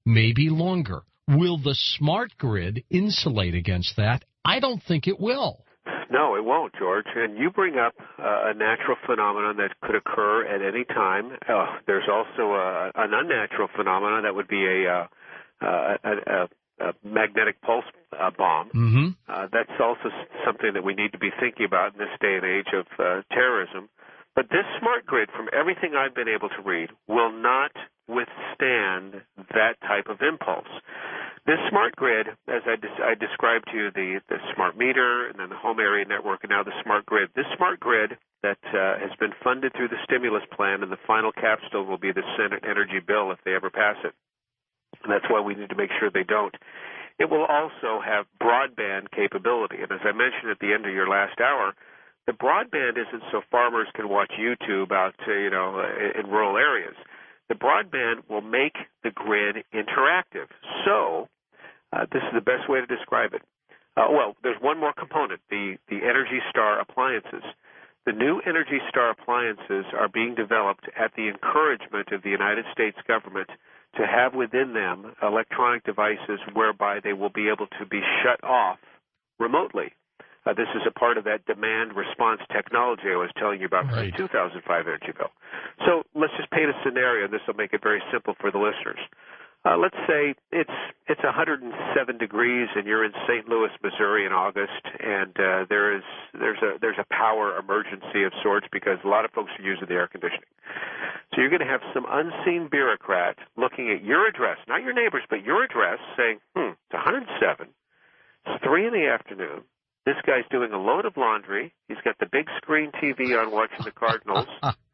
maybe longer. Will the smart grid insulate against that? I don't think it will. No, it won't, George. And you bring up uh, a natural phenomenon that could occur at any time. Uh, there's also a, an unnatural phenomenon that would be a, uh, uh, a, a, a magnetic pulse uh, bomb. Mm-hmm. Uh, that's also something that we need to be thinking about in this day and age of uh, terrorism. But this smart grid, from everything I've been able to read, will not withstand that type of impulse. This smart grid, as I, des- I described to you, the, the smart meter and then the home area network and now the smart grid, this smart grid that uh, has been funded through the stimulus plan, and the final capstone will be the Senate energy bill if they ever pass it. And that's why we need to make sure they don't. It will also have broadband capability. And as I mentioned at the end of your last hour, the broadband isn't so farmers can watch YouTube out, uh, you know, in rural areas. The broadband will make the grid interactive. So uh, this is the best way to describe it. Uh, well, there's one more component, the, the Energy Star appliances. The new Energy Star appliances are being developed at the encouragement of the United States government to have within them electronic devices whereby they will be able to be shut off remotely. Uh, this is a part of that demand response technology I was telling you about right. from the two thousand five energy bill. So let's just paint a scenario. This will make it very simple for the listeners. Uh, let's say it's it's one hundred seven degrees and you're in Saint Louis, Missouri in August, and uh, there is there's a there's a power emergency of sorts because a lot of folks are using the air conditioning. So you're going to have some unseen bureaucrat looking at your address, not your neighbor's, but your address, saying, "Hmm, it's one hundred seven. It's three in the afternoon. This guy's doing a load of laundry. He's got the big screen T V on watching the Cardinals."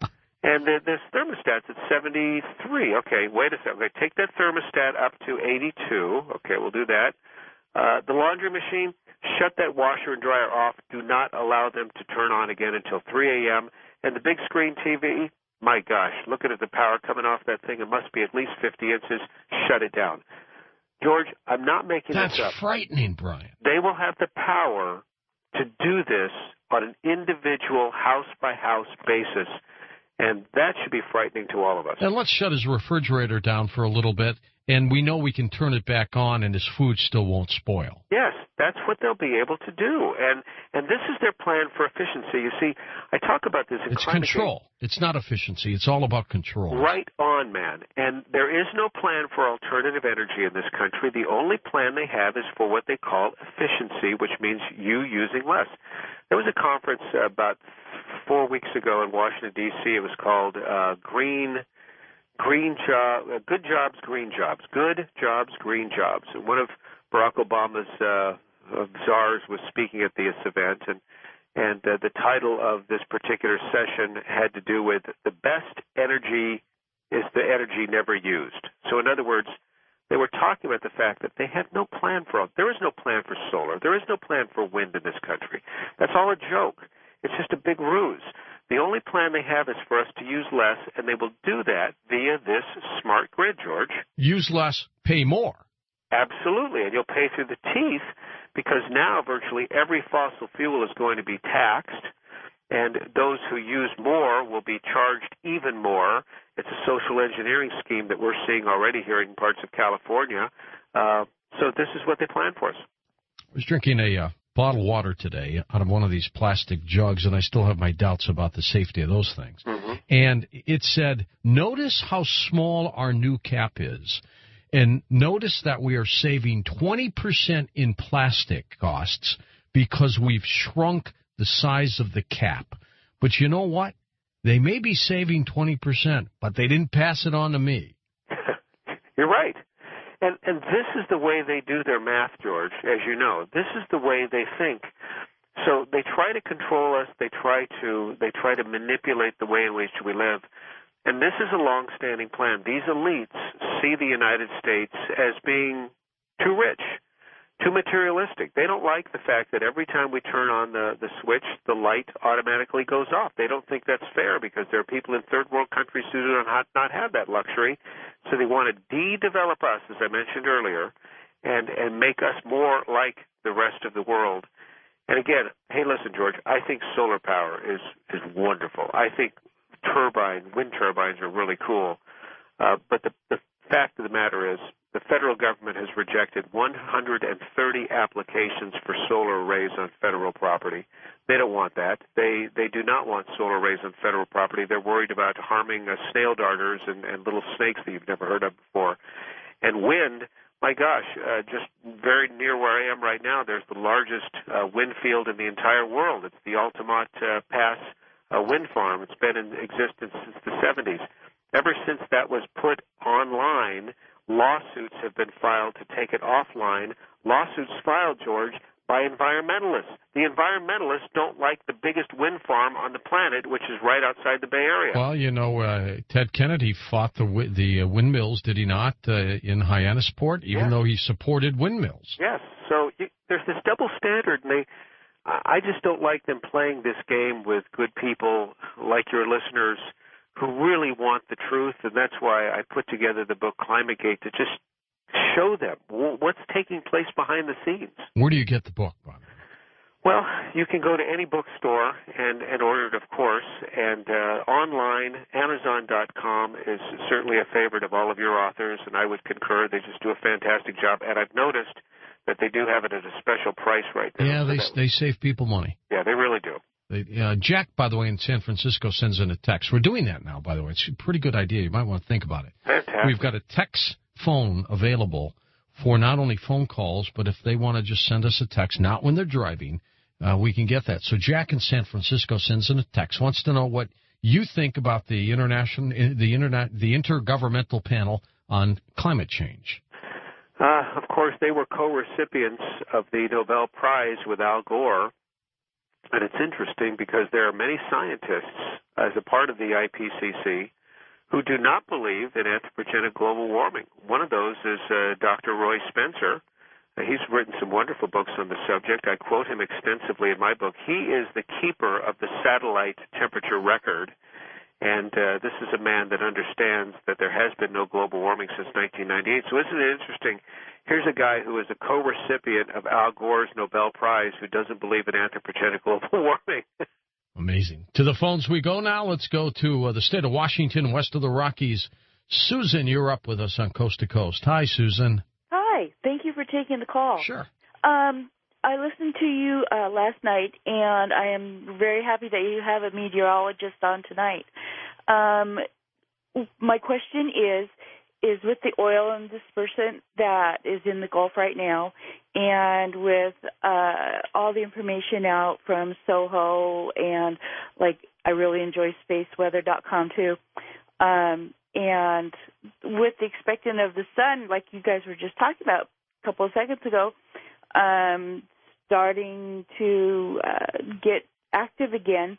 And the, this thermostat's at seventy-three. Okay, wait a second. Okay, take that thermostat up to eighty-two. Okay, we'll do that. Uh, the laundry machine, shut that washer and dryer off. Do not allow them to turn on again until three a.m. And the big screen T V, my gosh, looking at the power coming off that thing, it must be at least fifty inches. Shut it down. George, I'm not making That's this up. That's frightening, Brian. They will have the power to do this on an individual house-by-house basis, and that should be frightening to all of us. And let's shut his refrigerator down for a little bit, and we know we can turn it back on and his food still won't spoil. Yes, that's what they'll be able to do, and and this is their plan for efficiency. You see, I talk about this in It's climate control. change. It's not efficiency. It's all about control. Right on, man. And there is no plan for alternative energy in this country. The only plan they have is for what they call efficiency, which means you using less. There was a conference uh, about four weeks ago in Washington, D C It was called uh, Green Green Job, uh, Good Jobs, Green Jobs. Good Jobs, Green Jobs. And one of Barack Obama's uh, czars was speaking at this event, and and uh, the title of this particular session had to do with the best energy is the energy never used. So in other words, they were talking about the fact that they had no plan for – there is no plan for solar. There is no plan for wind in this country. That's all a joke. It's just a big ruse. The only plan they have is for us to use less, and they will do that via this smart grid, George. Use less, pay more. Absolutely, and you'll pay through the teeth because now virtually every fossil fuel is going to be taxed, and those who use more will be charged even more. It's a social engineering scheme that we're seeing already here in parts of California. Uh, so this is what they plan for us. I was drinking a uh, bottled water today out of one of these plastic jugs, and I still have my doubts about the safety of those things. Mm-hmm. And it said, notice how small our new cap is. And notice that we are saving twenty percent in plastic costs because we've shrunk the size of the cap. But you know what? They may be saving twenty percent, but they didn't pass it on to me. You're right. And and this is the way they do their math, George, as you know. This is the way they think. So they try to control us. They try to they try to manipulate the way in which we live. And this is a long-standing plan. These elites see the United States as being too rich, too materialistic. They don't like the fact that every time we turn on the, the switch, the light automatically goes off. They don't think that's fair because there are people in third-world countries who do not, not have that luxury. So they want to de-develop us, as I mentioned earlier, and, and make us more like the rest of the world. And again, hey, listen, George, I think solar power is, is wonderful. I think turbine, wind turbines are really cool. Uh, but the, the fact of the matter is the federal government has rejected one hundred thirty applications for solar arrays on federal property. They don't want that. They they do not want solar arrays on federal property. They're worried about harming uh, snail darters and, and little snakes that you've never heard of before. And wind, my gosh, uh, just very near where I am right now, there's the largest uh, wind field in the entire world. It's the Altamont uh, Pass uh, wind farm. It's been in existence since the seventies. Ever since that was put online, lawsuits have been filed to take it offline. Lawsuits filed, George, by environmentalists. The environmentalists don't like the biggest wind farm on the planet, which is right outside the Bay Area. Well, you know, uh, Ted Kennedy fought the the uh, windmills, did he not, uh, in Hyannisport, even yes. though he supported windmills? Yes. So you, there's this double standard, and they, I just don't like them playing this game with good people like your listeners who really want the truth, and that's why I put together the book ClimateGate to just show them what's taking place behind the scenes. Where do you get the book, Bob? Well, you can go to any bookstore and, and order it, of course, and uh, online, Amazon dot com is certainly a favorite of all of your authors, and I would concur. They just do a fantastic job, and I've noticed that they do have it at a special price right now. Yeah, so they that, they save people money. Yeah, they really do. They, uh, Jack, by the way, in San Francisco sends in a text. We're doing that now, by the way. It's a pretty good idea. You might want to think about it. Fantastic. We've got a text phone available for not only phone calls, but if they want to just send us a text, not when they're driving, uh, we can get that. So Jack in San Francisco sends in a text, wants to know what you think about the international, the internet, the Intergovernmental Panel on Climate Change. Uh, of course, they were co-recipients of the Nobel Prize with Al Gore, and it's interesting because there are many scientists as a part of the I P C C who do not believe in anthropogenic global warming. One of those is uh, Doctor Roy Spencer. Uh, he's written some wonderful books on the subject. I quote him extensively in my book. He is the keeper of the satellite temperature record, and uh, this is a man that understands that there has been no global warming since nineteen ninety-eight. So isn't it interesting? Here's a guy who is a co-recipient of Al Gore's Nobel Prize who doesn't believe in anthropogenic global warming. Amazing. To the phones we go now. Let's go to uh, the state of Washington, west of the Rockies. Susan, you're up with us on Coast to Coast. Hi, Susan. Hi. Thank you for taking the call. Sure. Um, I listened to you uh, last night, and I am very happy that you have a meteorologist on tonight. Um, my question is, is with the oil and dispersant that is in the Gulf right now, and with uh, all the information out from SOHO, and like I really enjoy space weather dot com too, um, and with the expectant of the sun, like you guys were just talking about a couple of seconds ago, um, starting to uh, get active again,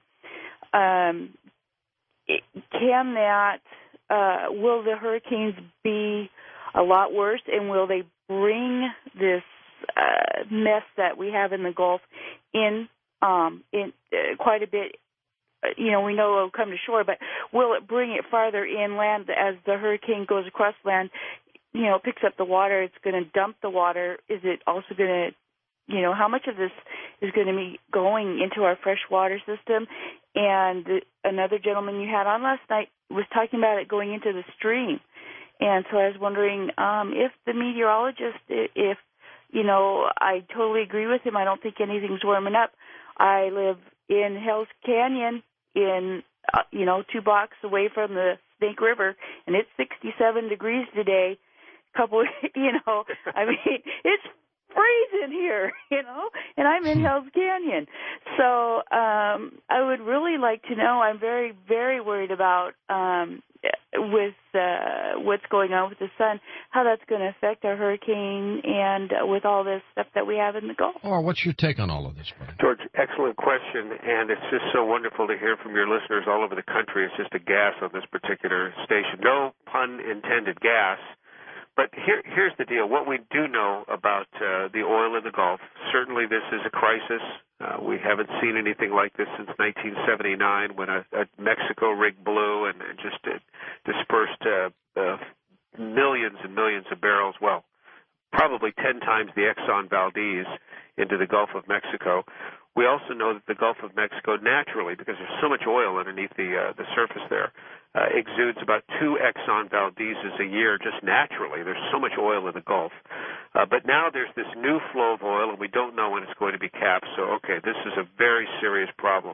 um, it, can that Uh, will the hurricanes be a lot worse, and will they bring this uh, mess that we have in the Gulf in um, in uh, quite a bit? You know, we know it'll come to shore, but will it bring it farther inland as the hurricane goes across land? You know, picks up the water. It's going to dump the water. Is it also going to, you know, how much of this is going to be going into our freshwater system? And another gentleman you had on last night was talking about it going into the stream. And so I was wondering um, if the meteorologist, if, you know, I totally agree with him. I don't think anything's warming up. I live in Hell's Canyon in, uh, you know, two blocks away from the Snake River, and it's sixty-seven degrees today. Couple, you know, I mean, it's freezing here, you know, and I'm in Hell's Canyon. So um, I would really like to know. I'm very, very worried about um, with uh, what's going on with the sun, how that's going to affect our hurricane and uh, with all this stuff that we have in the Gulf. Or what's your take on all of this, Brian? George, excellent question, and it's just so wonderful to hear from your listeners all over the country. It's just a gas on this particular station. No pun intended, gas. But here, here's the deal. What we do know about uh, the oil in the Gulf, certainly this is a crisis. Uh, we haven't seen anything like this since nineteen seventy-nine when a, a Mexico rig blew and, and just uh, dispersed uh, uh, millions and millions of barrels, well, probably ten times the Exxon Valdez into the Gulf of Mexico. We also know that the Gulf of Mexico naturally, because there's so much oil underneath the uh, the surface there, uh, exudes about two Exxon Valdezes a year just naturally. There's so much oil in the Gulf. Uh, but now there's this new flow of oil, and we don't know when it's going to be capped. So, okay, this is a very serious problem.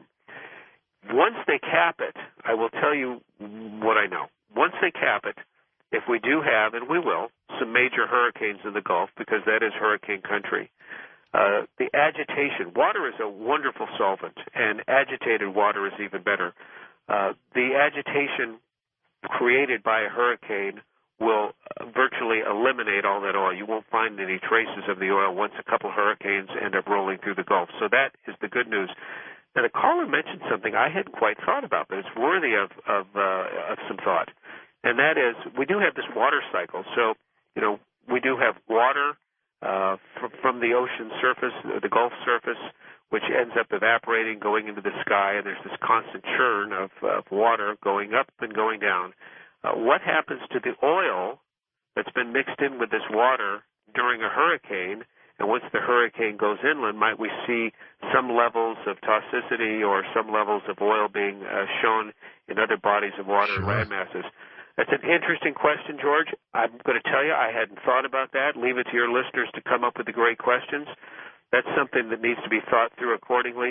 Once they cap it, I will tell you what I know. Once they cap it, if we do have, and we will, some major hurricanes in the Gulf, because that is hurricane country, uh, the agitation, water is a wonderful solvent, and agitated water is even better. Uh, the agitation created by a hurricane will virtually eliminate all that oil. You won't find any traces of the oil once a couple hurricanes end up rolling through the Gulf. So that is the good news. Now, the caller mentioned something I hadn't quite thought about, but it's worthy of, of, uh, of some thought. And that is, we do have this water cycle. So, you know, we do have water uh, from, from the ocean surface, the Gulf surface, which ends up evaporating, going into the sky, and there's this constant churn of, of water going up and going down. Uh, what happens to the oil that's been mixed in with this water during a hurricane? And once the hurricane goes inland, might we see some levels of toxicity or some levels of oil being uh, shown in other bodies of water Sure. and land masses? That's an interesting question, George. I'm going to tell you, I hadn't thought about that. Leave it to your listeners to come up with the great questions. That's something that needs to be thought through accordingly.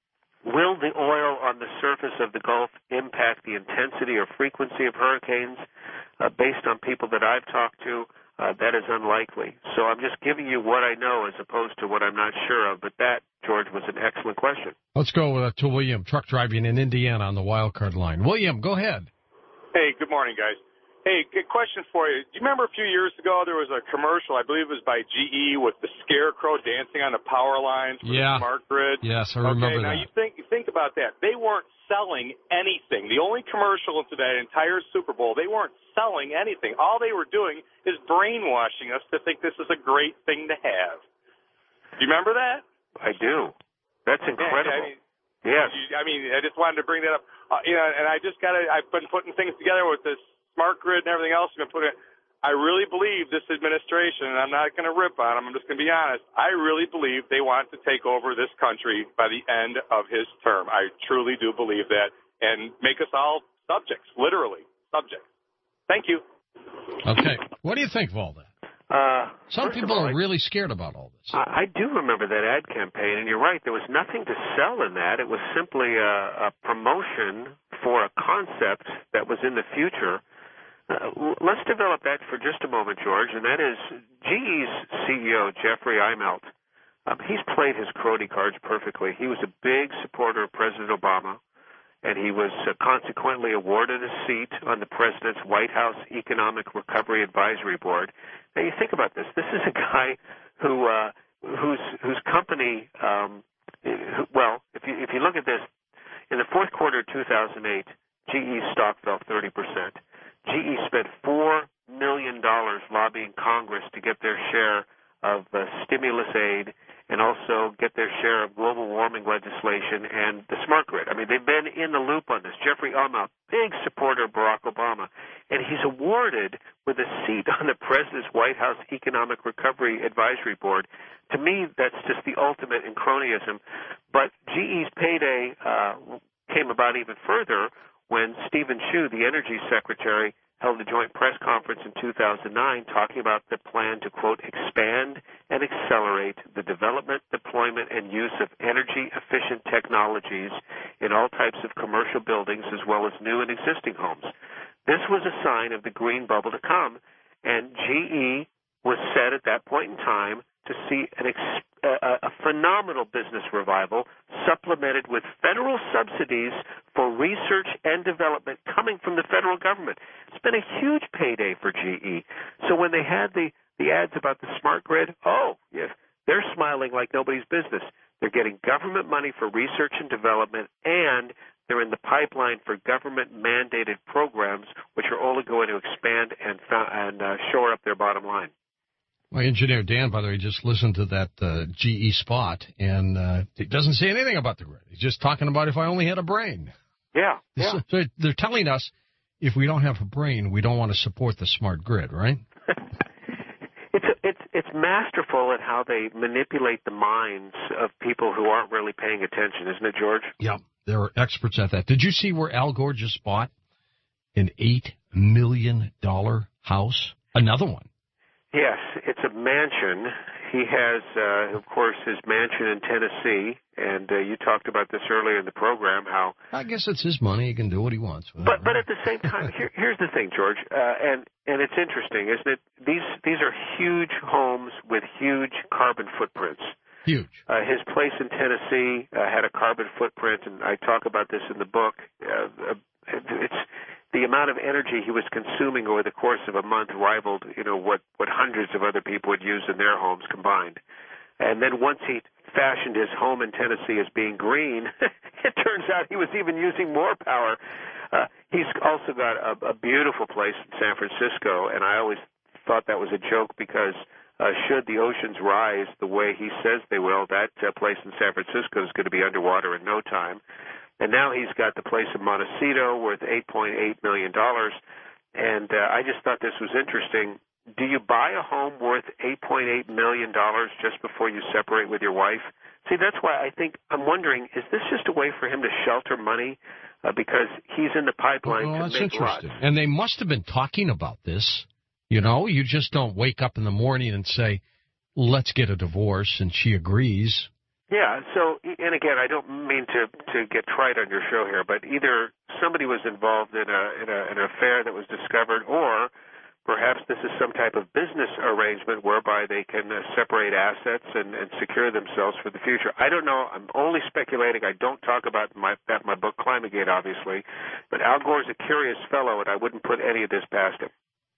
Will the oil on the surface of the Gulf impact the intensity or frequency of hurricanes? Uh, based on people that I've talked to, uh, that is unlikely. So I'm just giving you what I know as opposed to what I'm not sure of. But that, George, was an excellent question. Let's go uh, to William, truck driving in Indiana on the wildcard line. William, go ahead. Hey, good morning, guys. Hey, good question for you. Do you remember a few years ago there was a commercial, I believe it was by G E, with the scarecrow dancing on the power lines for Yeah. the smart grid? Yes, I remember okay, now that. you think you think about that. They weren't selling anything. The only commercial into that entire Super Bowl, they weren't selling anything. All they were doing is brainwashing us to think this is a great thing to have. Do you remember that? I do. That's incredible. Yeah, I mean, yes. I mean, I just wanted to bring that up. Uh, you know, and I just got to, I've been putting things together with this smart grid and everything else. I've been putting it, I really believe this administration, and I'm not going to rip on him, I'm just going to be honest, I really believe they want to take over this country by the end of his term. I truly do believe that, and make us all subjects, literally subjects. Thank you. Okay. What do you think of all that? Uh, Some people all, are really scared about all this. I, I do remember that ad campaign, and you're right. There was nothing to sell in that. It was simply a, a promotion for a concept that was in the future. Uh, let's develop that for just a moment, George, and that is G E's C E O, Jeffrey Immelt. Um, he's played his crony cards perfectly. He was a big supporter of President Obama, and he was uh, consequently awarded a seat on the President's White House Economic Recovery Advisory Board. Now, you think about this. This is a guy who uh, whose whose company, um, who, well, if you if you look at this, in the fourth quarter of two thousand eight, G E's stock fell thirty percent. G E spent four million dollars lobbying Congress to get their share of uh, stimulus aid and also get their share of global warming legislation and the smart grid. I mean, they've been in the loop on this. Jeffrey Immelt, big supporter of Barack Obama, and he's awarded with a seat on the President's White House Economic Recovery Advisory Board. To me, that's just the ultimate in cronyism. But G E's payday uh, came about even further when Stephen Chu, the Energy Secretary, held a joint press conference in two thousand nine talking about the plan to, quote, expand and accelerate the development, deployment, and use of energy-efficient technologies in all types of commercial buildings as well as new and existing homes. This was a sign of the green bubble to come, and G E was set at that point in time to see an ex- a, a phenomenal business revival supplemented with federal subsidies for research and development coming from the federal government. It's been a huge payday for G E. So when they had the, the ads about the smart grid, oh, yes, they're smiling like nobody's business. They're getting government money for research and development, and they're in the pipeline for government-mandated programs, which are only going to expand and, and uh, shore up their bottom line. My engineer, Dan, by the way, just listened to that uh, G E spot, and uh, it doesn't say anything about the grid. He's just talking about if I only had a brain. Yeah, yeah. So, so they're telling us if we don't have a brain, we don't want to support the smart grid, right? it's, a, it's it's masterful at how they manipulate the minds of people who aren't really paying attention, isn't it, George? Yeah, they're experts at that. Did you see where Al Gore just bought an eight million dollars house? Another one. Yes, it's a mansion. He has, uh, of course, his mansion in Tennessee, and uh, you talked about this earlier in the program, how... I guess it's his money. He can do what he wants with But it, but right? at the same time, here, here's the thing, George, uh, and, and it's interesting, isn't it? These, these are huge homes with huge carbon footprints. Huge. Uh, his place in Tennessee uh, had a carbon footprint, and I talk about this in the book. Uh, it's... The amount of energy he was consuming over the course of a month rivaled, you know, what, what hundreds of other people would use in their homes combined. And then once he fashioned his home in Tennessee as being green, it turns out he was even using more power. Uh, he's also got a, a beautiful place in San Francisco, and I always thought that was a joke because uh, should the oceans rise the way he says they will, that uh, place in San Francisco is going to be underwater in no time. And now he's got the place in Montecito worth eight point eight million dollars. And uh, I just thought this was interesting. Do you buy a home worth eight point eight million dollars just before you separate with your wife? See, that's why I think I'm wondering, is this just a way for him to shelter money uh, because he's in the pipeline well, to that's make interesting. lots? And they must have been talking about this. You know, you just don't wake up in the morning and say, let's get a divorce, and she agrees. Yeah, so, and again, I don't mean to, to get trite on your show here, but either somebody was involved in, a, in, a, in an affair that was discovered, or perhaps this is some type of business arrangement whereby they can uh, separate assets and, and secure themselves for the future. I don't know. I'm only speculating. I don't talk about my, that in my book, Climategate, obviously, but Al Gore's a curious fellow, and I wouldn't put any of this past him.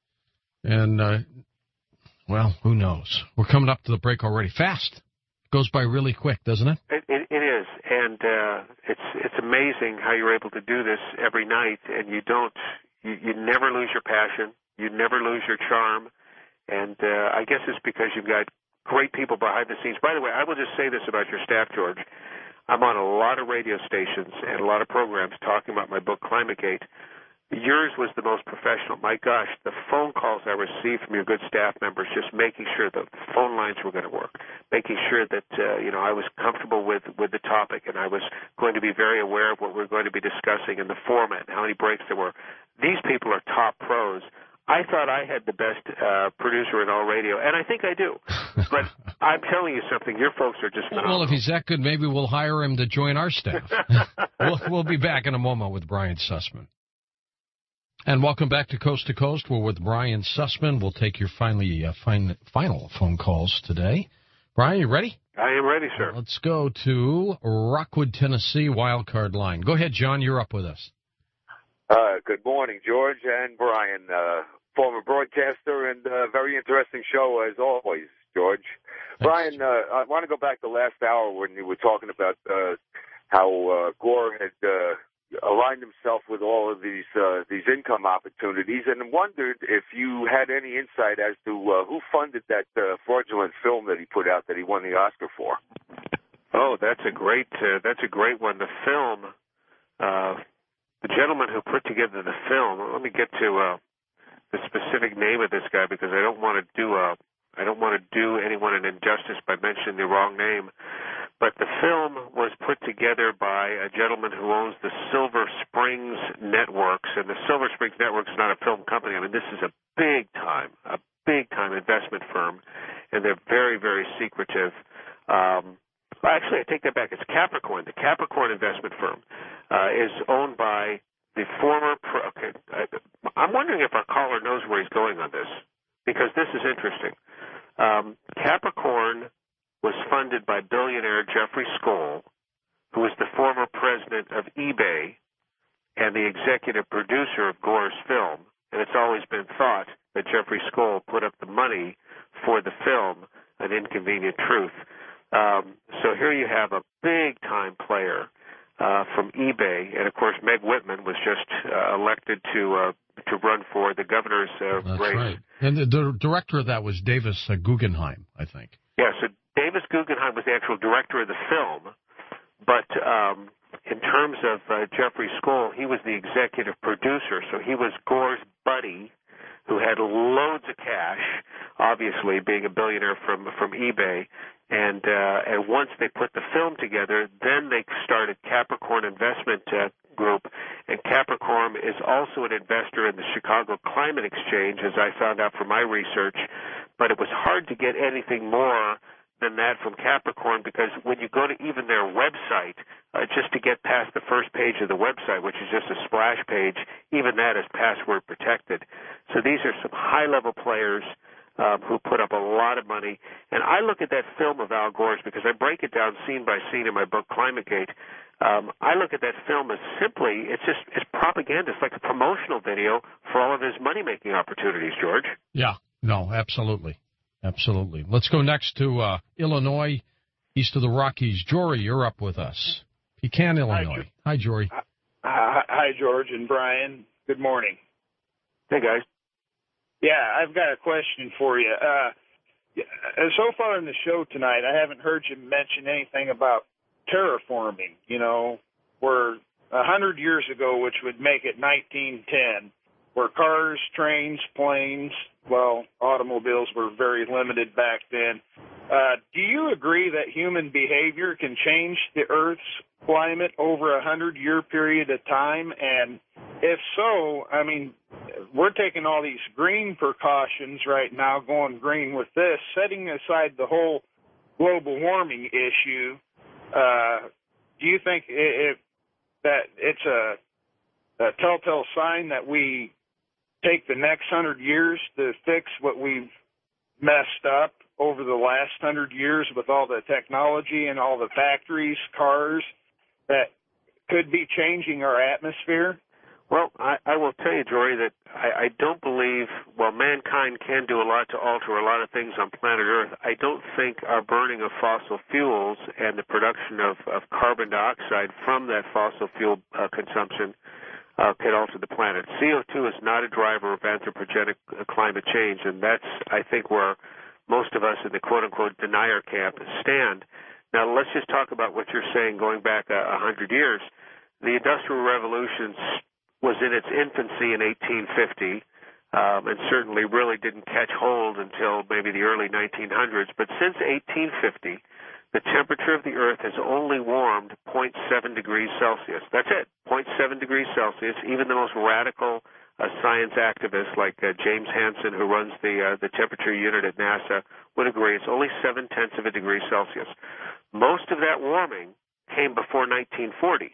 And, uh, well, who knows? We're coming up to the break already. Fast. Goes by really quick, doesn't it? It, it, it is, and uh, it's it's amazing how you're able to do this every night, and you don't, you, you never lose your passion, you never lose your charm, and uh, I guess it's because you've got great people behind the scenes. By the way, I will just say this about your staff, George. I'm on a lot of radio stations and a lot of programs talking about my book, Climategate. Yours was the most professional. My gosh, the phone calls I received from your good staff members, just making sure the phone lines were going to work, making sure that, uh, you know, I was comfortable with, with the topic and I was going to be very aware of what we're going to be discussing and the format and how many breaks there were. These people are top pros. I thought I had the best uh, producer in all radio, and I think I do. But I'm telling you something, your folks are just phenomenal. Well, if he's that good, maybe we'll hire him to join our staff. we'll, we'll be back in a moment with Brian Sussman. And welcome back to Coast to Coast. We're with Brian Sussman. We'll take your finally uh, fin- final phone calls today. Brian, you ready? I am ready, sir. Uh, let's go to Rockwood, Tennessee, wildcard line. Go ahead, John. You're up with us. Uh, good morning, George and Brian. Uh, former broadcaster and uh, very interesting show as always, George. Thanks. Brian, uh, I want to go back to last hour when you were talking about uh, how uh, Gore had uh, aligned himself with all of these uh, these income opportunities, and wondered if you had any insight as to uh, who funded that uh, fraudulent film that he put out that he won the Oscar for. Oh, that's a great uh, that's a great one. The film, uh, the gentleman who put together the film. Let me get to uh, the specific name of this guy because I don't want to do a I don't want to do anyone an injustice by mentioning the wrong name. But the film was put together by a gentleman who owns the Silver Springs Networks, and the Silver Springs Networks is not a film company. I mean, this is a big time, a big time investment firm, and they're very, very secretive. Um, actually, I take that back. It's Capricorn. The Capricorn investment firm uh, is owned by the former. Pro- okay, I, I'm wondering if our caller knows where he's going on this, because this is interesting. Um, Capricorn was funded by billionaire Jeffrey Skoll, who was the former president of eBay and the executive producer of Gore's film. And it's always been thought that Jeffrey Skoll put up the money for the film, An Inconvenient Truth. Um, so here you have a big-time player uh, from eBay. And, of course, Meg Whitman was just uh, elected to uh, to run for the governor's uh, That's race. right. And the, the director of that was Davis uh, Guggenheim, I think. Yeah, so Davis Guggenheim was the actual director of the film, but um, in terms of uh, Jeffrey Skoll, he was the executive producer, so he was Gore's buddy who had loads of cash, obviously being a billionaire from from eBay. And uh, and once they put the film together, then they started Capricorn Investment uh, Group. And Capricorn is also an investor in the Chicago Climate Exchange, as I found out from my research. But it was hard to get anything more than that from Capricorn, because when you go to even their website, uh, just to get past the first page of the website, which is just a splash page, even that is password protected. So these are some high-level players Um, who put up a lot of money. And I look at that film of Al Gore's because I break it down scene by scene in my book, ClimateGate. Um, I look at that film as simply, it's just it's propaganda. It's like a promotional video for all of his money-making opportunities, George. Yeah, no, absolutely. Absolutely. Let's go next to uh, Illinois, east of the Rockies. Jory, you're up with us. Pecan, Illinois. Hi, Jory. Hi, hi, George and Brian. Good morning. Hey, guys. Yeah, I've got a question for you. Uh, so far in the show tonight, I haven't heard you mention anything about terraforming. You know, where a hundred years ago, which would make it nineteen ten, where cars, trains, planes, well, automobiles were very limited back then. Uh, do you agree that human behavior can change the Earth's climate over a hundred-year period of time? And if so, I mean, we're taking all these green precautions right now, going green with this, setting aside the whole global warming issue. Uh, do you think it, it, that it's a, a telltale sign that we take the next hundred years to fix what we've messed up over the last hundred years with all the technology and all the factories, cars that could be changing our atmosphere? Well, I, I will tell you, Jory, that I, I don't believe, well, mankind can do a lot to alter a lot of things on planet Earth. I don't think our burning of fossil fuels and the production of, of carbon dioxide from that fossil fuel uh, consumption uh, can alter the planet. C O two is not a driver of anthropogenic uh, climate change, and that's, I think, where most of us in the quote-unquote denier camp stand. Now, let's just talk about what you're saying going back a, a hundred years. The Industrial Revolution was in its infancy in eighteen fifty, um, and certainly really didn't catch hold until maybe the early nineteen hundreds. But since eighteen fifty, the temperature of the Earth has only warmed zero point seven degrees Celsius. That's it, zero point seven degrees Celsius. Even the most radical uh, science activists like uh, James Hansen, who runs the uh, the temperature unit at NASA, would agree it's only seven-tenths of a degree Celsius. Most of that warming came before nineteen forty.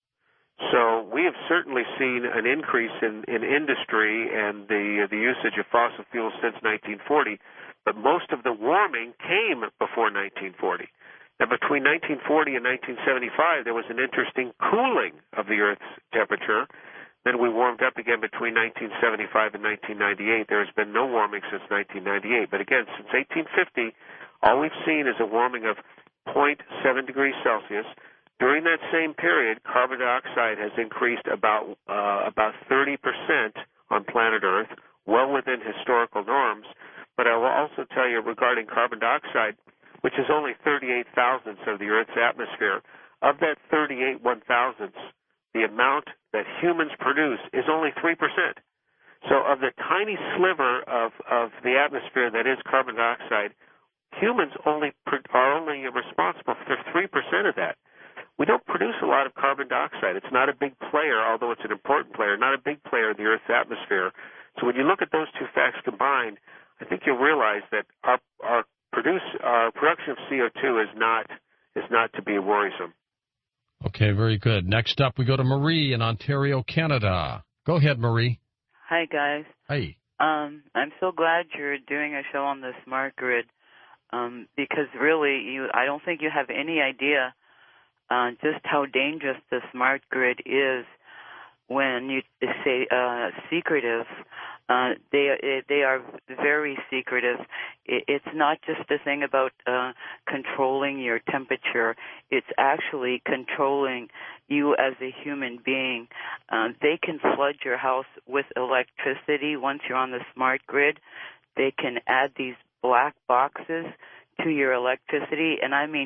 So we have certainly seen an increase in, in industry and the the usage of fossil fuels since nineteen forty, but most of the warming came before nineteen forty. Now, between nineteen forty and nineteen seventy-five, there was an interesting cooling of the Earth's temperature. Then we warmed up again between nineteen seventy-five and nineteen ninety-eight. There has been no warming since nineteen ninety-eight. But again, since eighteen fifty, all we've seen is a warming of zero point seven degrees Celsius. During that same period, carbon dioxide has increased about uh, about thirty percent on planet Earth, well within historical norms. But I will also tell you regarding carbon dioxide, which is only thirty-eight thousandths of the Earth's atmosphere, of that thirty-eight one thousandths, the amount that humans produce is only three percent. So of the tiny sliver of, of the atmosphere that is carbon dioxide, humans only are only responsible for three percent of that. We don't produce a lot of carbon dioxide. It's not a big player, although it's an important player, not a big player in the Earth's atmosphere. So when you look at those two facts combined, I think you'll realize that our our produce our production of C O two is not is not to be worrisome. Okay, very good. Next up, we go to Marie in Ontario, Canada. Go ahead, Marie. Hi, guys. Hi. Um, I'm so glad you're doing a show on the smart grid um, because really, you I don't think you have any idea Uh, just how dangerous the smart grid is when you say uh, secretive. Uh, they they are very secretive. It, it's not just a thing about uh, controlling your temperature. It's actually controlling you as a human being. Uh, they can flood your house with electricity once you're on the smart grid. They can add these black boxes to your electricity, and I mean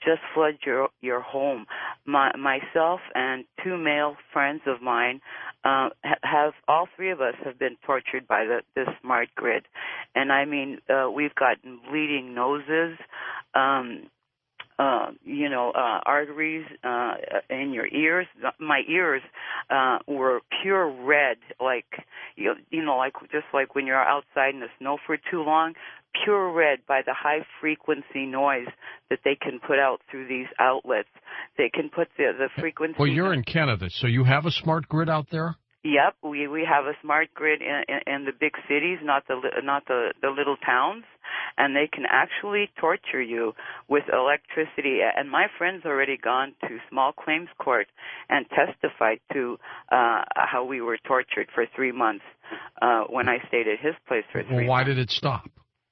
just flood your your home. My, myself and two male friends of mine uh, have, all three of us have been tortured by the, the smart grid. And I mean, uh, we've gotten bleeding noses, um, Uh, you know, uh, arteries uh, in your ears. My ears uh, were pure red, like you, you know, like just like when you're outside in the snow for too long, pure red by the high frequency noise that they can put out through these outlets. They can put the the frequency. Well, you're in Canada, so you have a smart grid out there? Yep, we we have a smart grid in, in, in the big cities, not the not the the little towns, and they can actually torture you with electricity. And my friend's already gone to small claims court and testified to uh, how we were tortured for three months uh, when I stayed at his place for three. Well, why months. did it stop?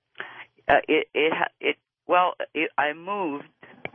Uh, it it it well, it, I moved,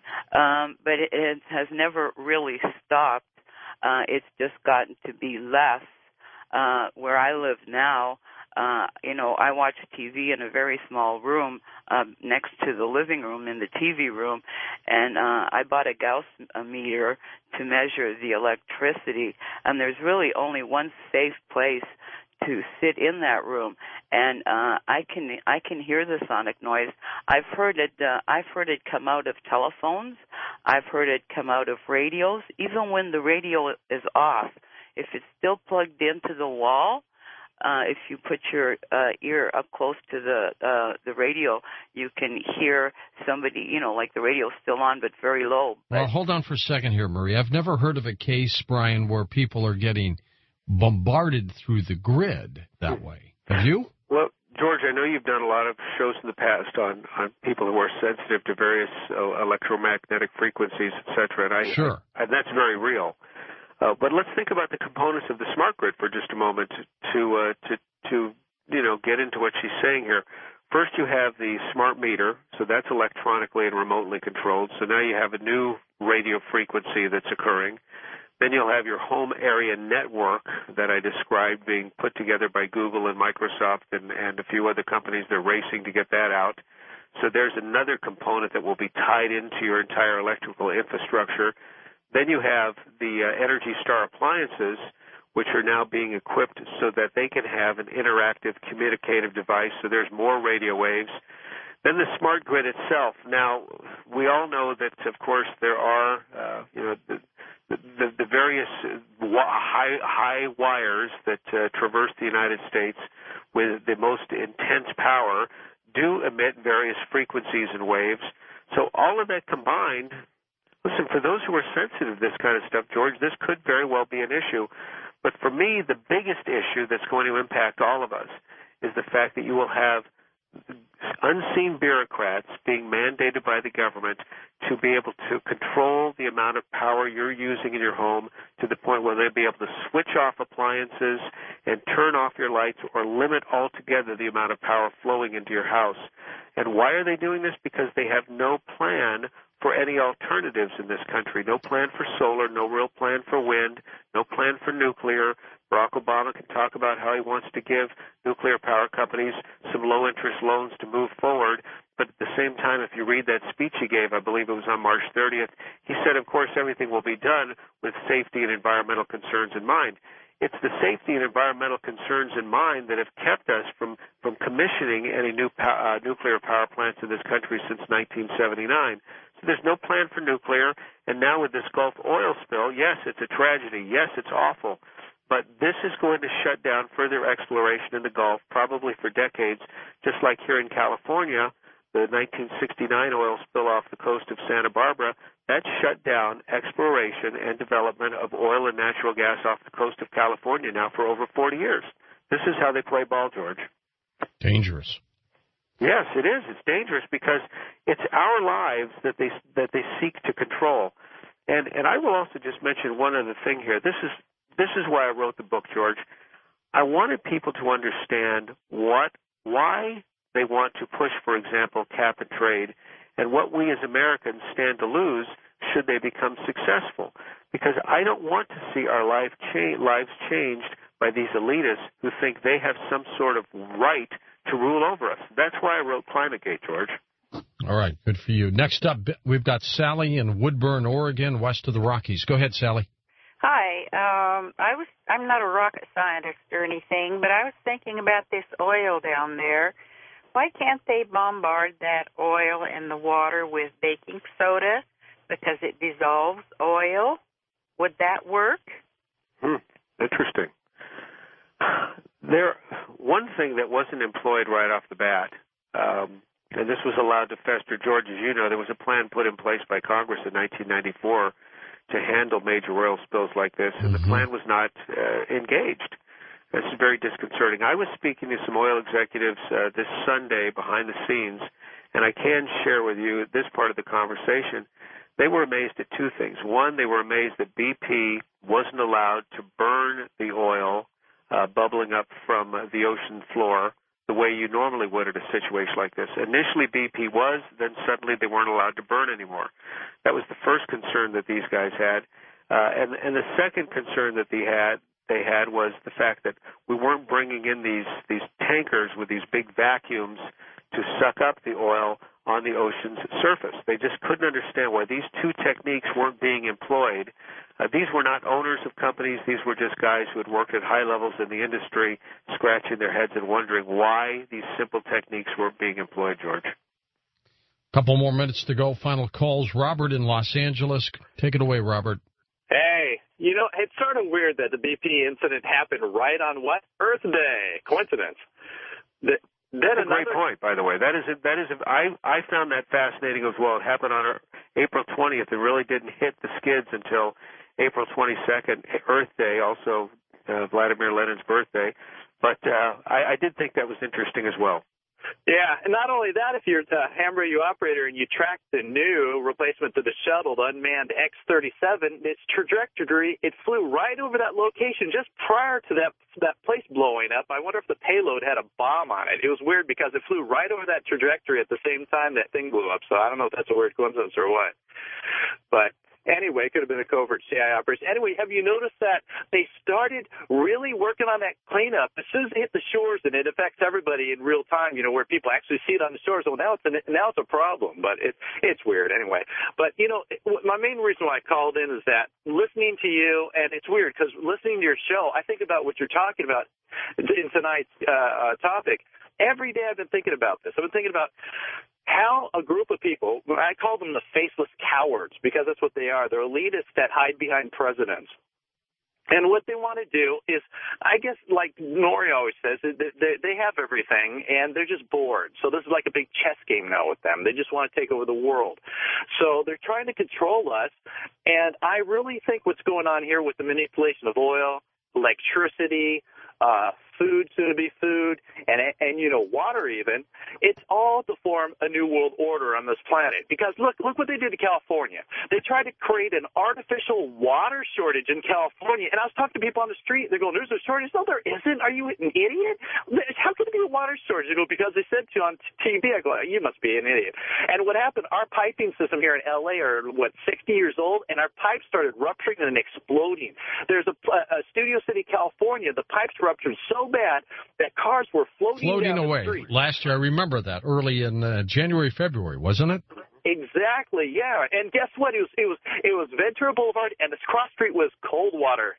um, but it, it has never really stopped. Uh, it's just gotten to be less. Uh, where I live now, uh, you know, I watch T V in a very small room uh, next to the living room in the T V room, and uh, I bought a Gauss meter to measure the electricity, and there's really only one safe place to sit in that room, and uh, I can I can hear the sonic noise. I've heard it. Uh, I've heard it come out of telephones. I've heard it come out of radios. Even when the radio is off, if it's still plugged into the wall, uh, if you put your uh, ear up close to the uh, the radio, you can hear somebody. You know, like the radio's still on, but very low. But well, hold on for a second here, Marie. I've never heard of a case, Brian, where people are getting bombarded through the grid that way. Have you? Well, George, I know you've done a lot of shows in the past on, on people who are sensitive to various uh, electromagnetic frequencies, et cetera, and I, sure. I, and that's very real. Uh, but let's think about the components of the smart grid for just a moment to uh, to to you know get into what she's saying here. First, you have the smart meter, so that's electronically and remotely controlled. So now you have a new radio frequency that's occurring. Then you'll have your home area network that I described being put together by Google and Microsoft and, and a few other companies. They're racing to get that out. So there's another component that will be tied into your entire electrical infrastructure. Then you have the uh, Energy Star appliances, which are now being equipped so that they can have an interactive communicative device. So there's more radio waves. Then the smart grid itself. Now, we all know that, of course, there are, uh, you know, the, the, the various high, high wires that uh, traverse the United States with the most intense power do emit various frequencies and waves. So all of that combined, listen, for those who are sensitive to this kind of stuff, George, this could very well be an issue. But for me, the biggest issue that's going to impact all of us is the fact that you will have unseen bureaucrats being mandated by the government to be able to control the amount of power you're using in your home to the point where they'll be able to switch off appliances and turn off your lights or limit altogether the amount of power flowing into your house. And why are they doing this? Because they have no plan for any alternatives in this country. No plan for solar, no real plan for wind, no plan for nuclear. Barack Obama can talk about how he wants to give nuclear power companies some low-interest loans to move forward. But at the same time, if you read that speech he gave, I believe it was on March thirtieth, he said, of course, everything will be done with safety and environmental concerns in mind. It's the safety and environmental concerns in mind that have kept us from, from commissioning any new uh, nuclear power plants in this country since nineteen seventy-nine. So there's no plan for nuclear. And now with this Gulf oil spill, yes, it's a tragedy. Yes, it's awful. But this is going to shut down further exploration in the Gulf, probably for decades, just like here in California, the nineteen sixty-nine oil spill off the coast of Santa Barbara, that shut down exploration and development of oil and natural gas off the coast of California now for over forty years. This is how they play ball, George. Dangerous. Yes, it is. It's dangerous because it's our lives that they that they seek to control. And and I will also just mention one other thing here. This is this is why I wrote the book, George. I wanted people to understand what why they want to push, for example, cap and trade, and what we as Americans stand to lose should they become successful. Because I don't want to see our life cha- lives changed by these elitists who think they have some sort of right to rule over us. That's why I wrote ClimateGate, George. All right, good for you. Next up, we've got Sally in Woodburn, Oregon, west of the Rockies. Go ahead, Sally. Hi. Um, I was. I'm not a rocket scientist or anything, but I was thinking about this oil down there. Why can't they bombard that oil in the water with baking soda because it dissolves oil? Would that work? Hmm. Interesting. There, one thing that wasn't employed right off the bat, um, and this was allowed to fester. George, as you know, there was a plan put in place by Congress in nineteen ninety-four to handle major oil spills like this, and mm-hmm. the plan was not uh, engaged. This is very disconcerting. I was speaking to some oil executives uh, this Sunday behind the scenes, and I can share with you this part of the conversation. They were amazed at two things. One, they were amazed that B P wasn't allowed to burn the oil uh, bubbling up from uh, the ocean floor the way you normally would in a situation like this. Initially, B P was, then suddenly they weren't allowed to burn anymore. That was the first concern that these guys had. Uh, and, and the second concern that they had, they had was the fact that we weren't bringing in these, these tankers with these big vacuums to suck up the oil on the ocean's surface. They just couldn't understand why these two techniques weren't being employed. Uh, these were not owners of companies. These were just guys who had worked at high levels in the industry, scratching their heads and wondering why these simple techniques weren't being employed, George. Couple more minutes to go. Final calls. Robert in Los Angeles. Take it away, Robert. Hey, you know, it's sort of weird that the B P incident happened right on what? Earth Day. Coincidence. The, That's a great point, by the way. That is, that is. I I found that fascinating as well. It happened on April twentieth. It really didn't hit the skids until April twenty-second, Earth Day, also uh, Vladimir Lenin's birthday. But uh, I, I did think that was interesting as well. Yeah, and not only that, if you're a ham radio operator and you track the new replacement to the shuttle, the unmanned X thirty-seven, its trajectory, it flew right over that location just prior to that that place blowing up. I wonder if the payload had a bomb on it. It was weird because it flew right over that trajectory at the same time that thing blew up. So I don't know if that's a weird coincidence or what. But anyway, it could have been a covert C I A operation. Anyway, have you noticed that they started really working on that cleanup as soon as they hit the shores, and it affects everybody in real time, you know, where people actually see it on the shores. Well, now it's a, now it's a problem, but it, it's weird anyway. But, you know, my main reason why I called in is that listening to you, and it's weird because listening to your show, I think about what you're talking about in tonight's uh, topic. Every day I've been thinking about this. I've been thinking about how a group of people, I call them the faceless cowards because that's what they are. They're elitists that hide behind presidents. And what they want to do is, I guess, like Nori always says, they, they have everything, and they're just bored. So this is like a big chess game now with them. They just want to take over the world. So they're trying to control us, and I really think what's going on here with the manipulation of oil, electricity, uh, food, soon to be food, and, and, you know, water even, it's all to form a new world order on this planet. Because look, look what they did to California. They tried to create an artificial water shortage in California. And I was talking to people on the street. They go, there's a shortage. No, there isn't. Are you an idiot? How could there be a water shortage? They go, because they said to on T V. I go, you must be an idiot. And what happened, our piping system here in L A are, what, sixty years old, and our pipes started rupturing and exploding. There's a, a Studio City, California, the pipes ruptured so bad that cars were floating, floating down away. The street. Last year, I remember that, early in uh, January, February, wasn't it? Exactly, yeah. And guess what? It was it was it was Ventura Boulevard, and the cross street was Coldwater.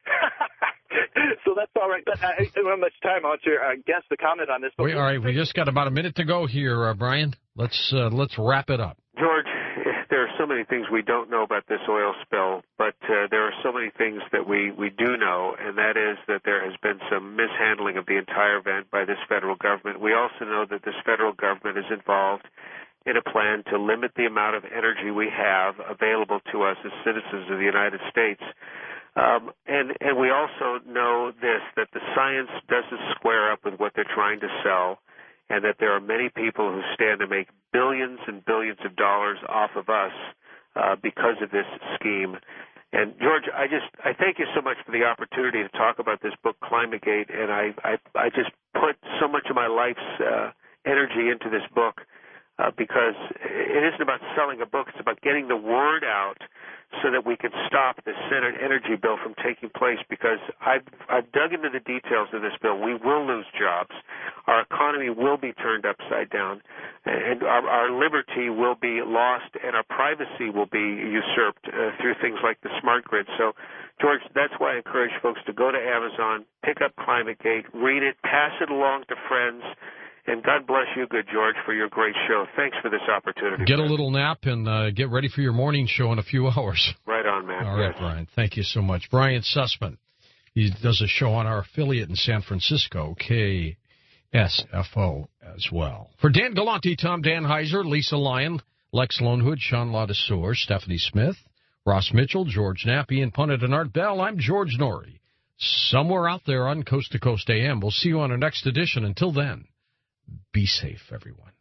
So that's all right. But I don't have much time. I want your uh, guest to comment on this. Wait, all right, we just got about a minute to go here, uh, Brian. Let's uh, let's wrap it up. George, there are so many things we don't know about this oil spill, but uh, there are so many things that we, we do know, and that is that there has been some mishandling of the entire event by this federal government. We also know that this federal government is involved in a plan to limit the amount of energy we have available to us as citizens of the United States. Um, and, and we also know this, that the science doesn't square up with what they're trying to sell, and that there are many people who stand to make billions and billions of dollars off of us uh, because of this scheme. And, George, I just I thank you so much for the opportunity to talk about this book, ClimateGate, and I, I, I just put so much of my life's uh, energy into this book. uh, because it isn't about selling a book. It's about getting the word out so that we can stop the Senate energy bill from taking place, because I've, I've dug into the details of this bill. We will lose jobs. Our economy will be turned upside down, and our, our liberty will be lost, and our privacy will be usurped uh, through things like the smart grid. So, George, that's why I encourage folks to go to Amazon, pick up ClimateGate, read it, pass it along to friends. And God bless you, good George, for your great show. Thanks for this opportunity. Get Brian. a little nap and uh, get ready for your morning show in a few hours. Right on, man. All right, yes. Brian. Thank you so much. Brian Sussman. He does a show on our affiliate in San Francisco, K S F O, as well. For Dan Galante, Tom Danheiser, Lisa Lyon, Lex Lonehood, Sean Ladesseur, Stephanie Smith, Ross Mitchell, George Knapp, Ian Punnett, and Art Bell, I'm George Norrie. Somewhere out there on Coast to Coast A M. We'll see you on our next edition. Until then, be safe, everyone.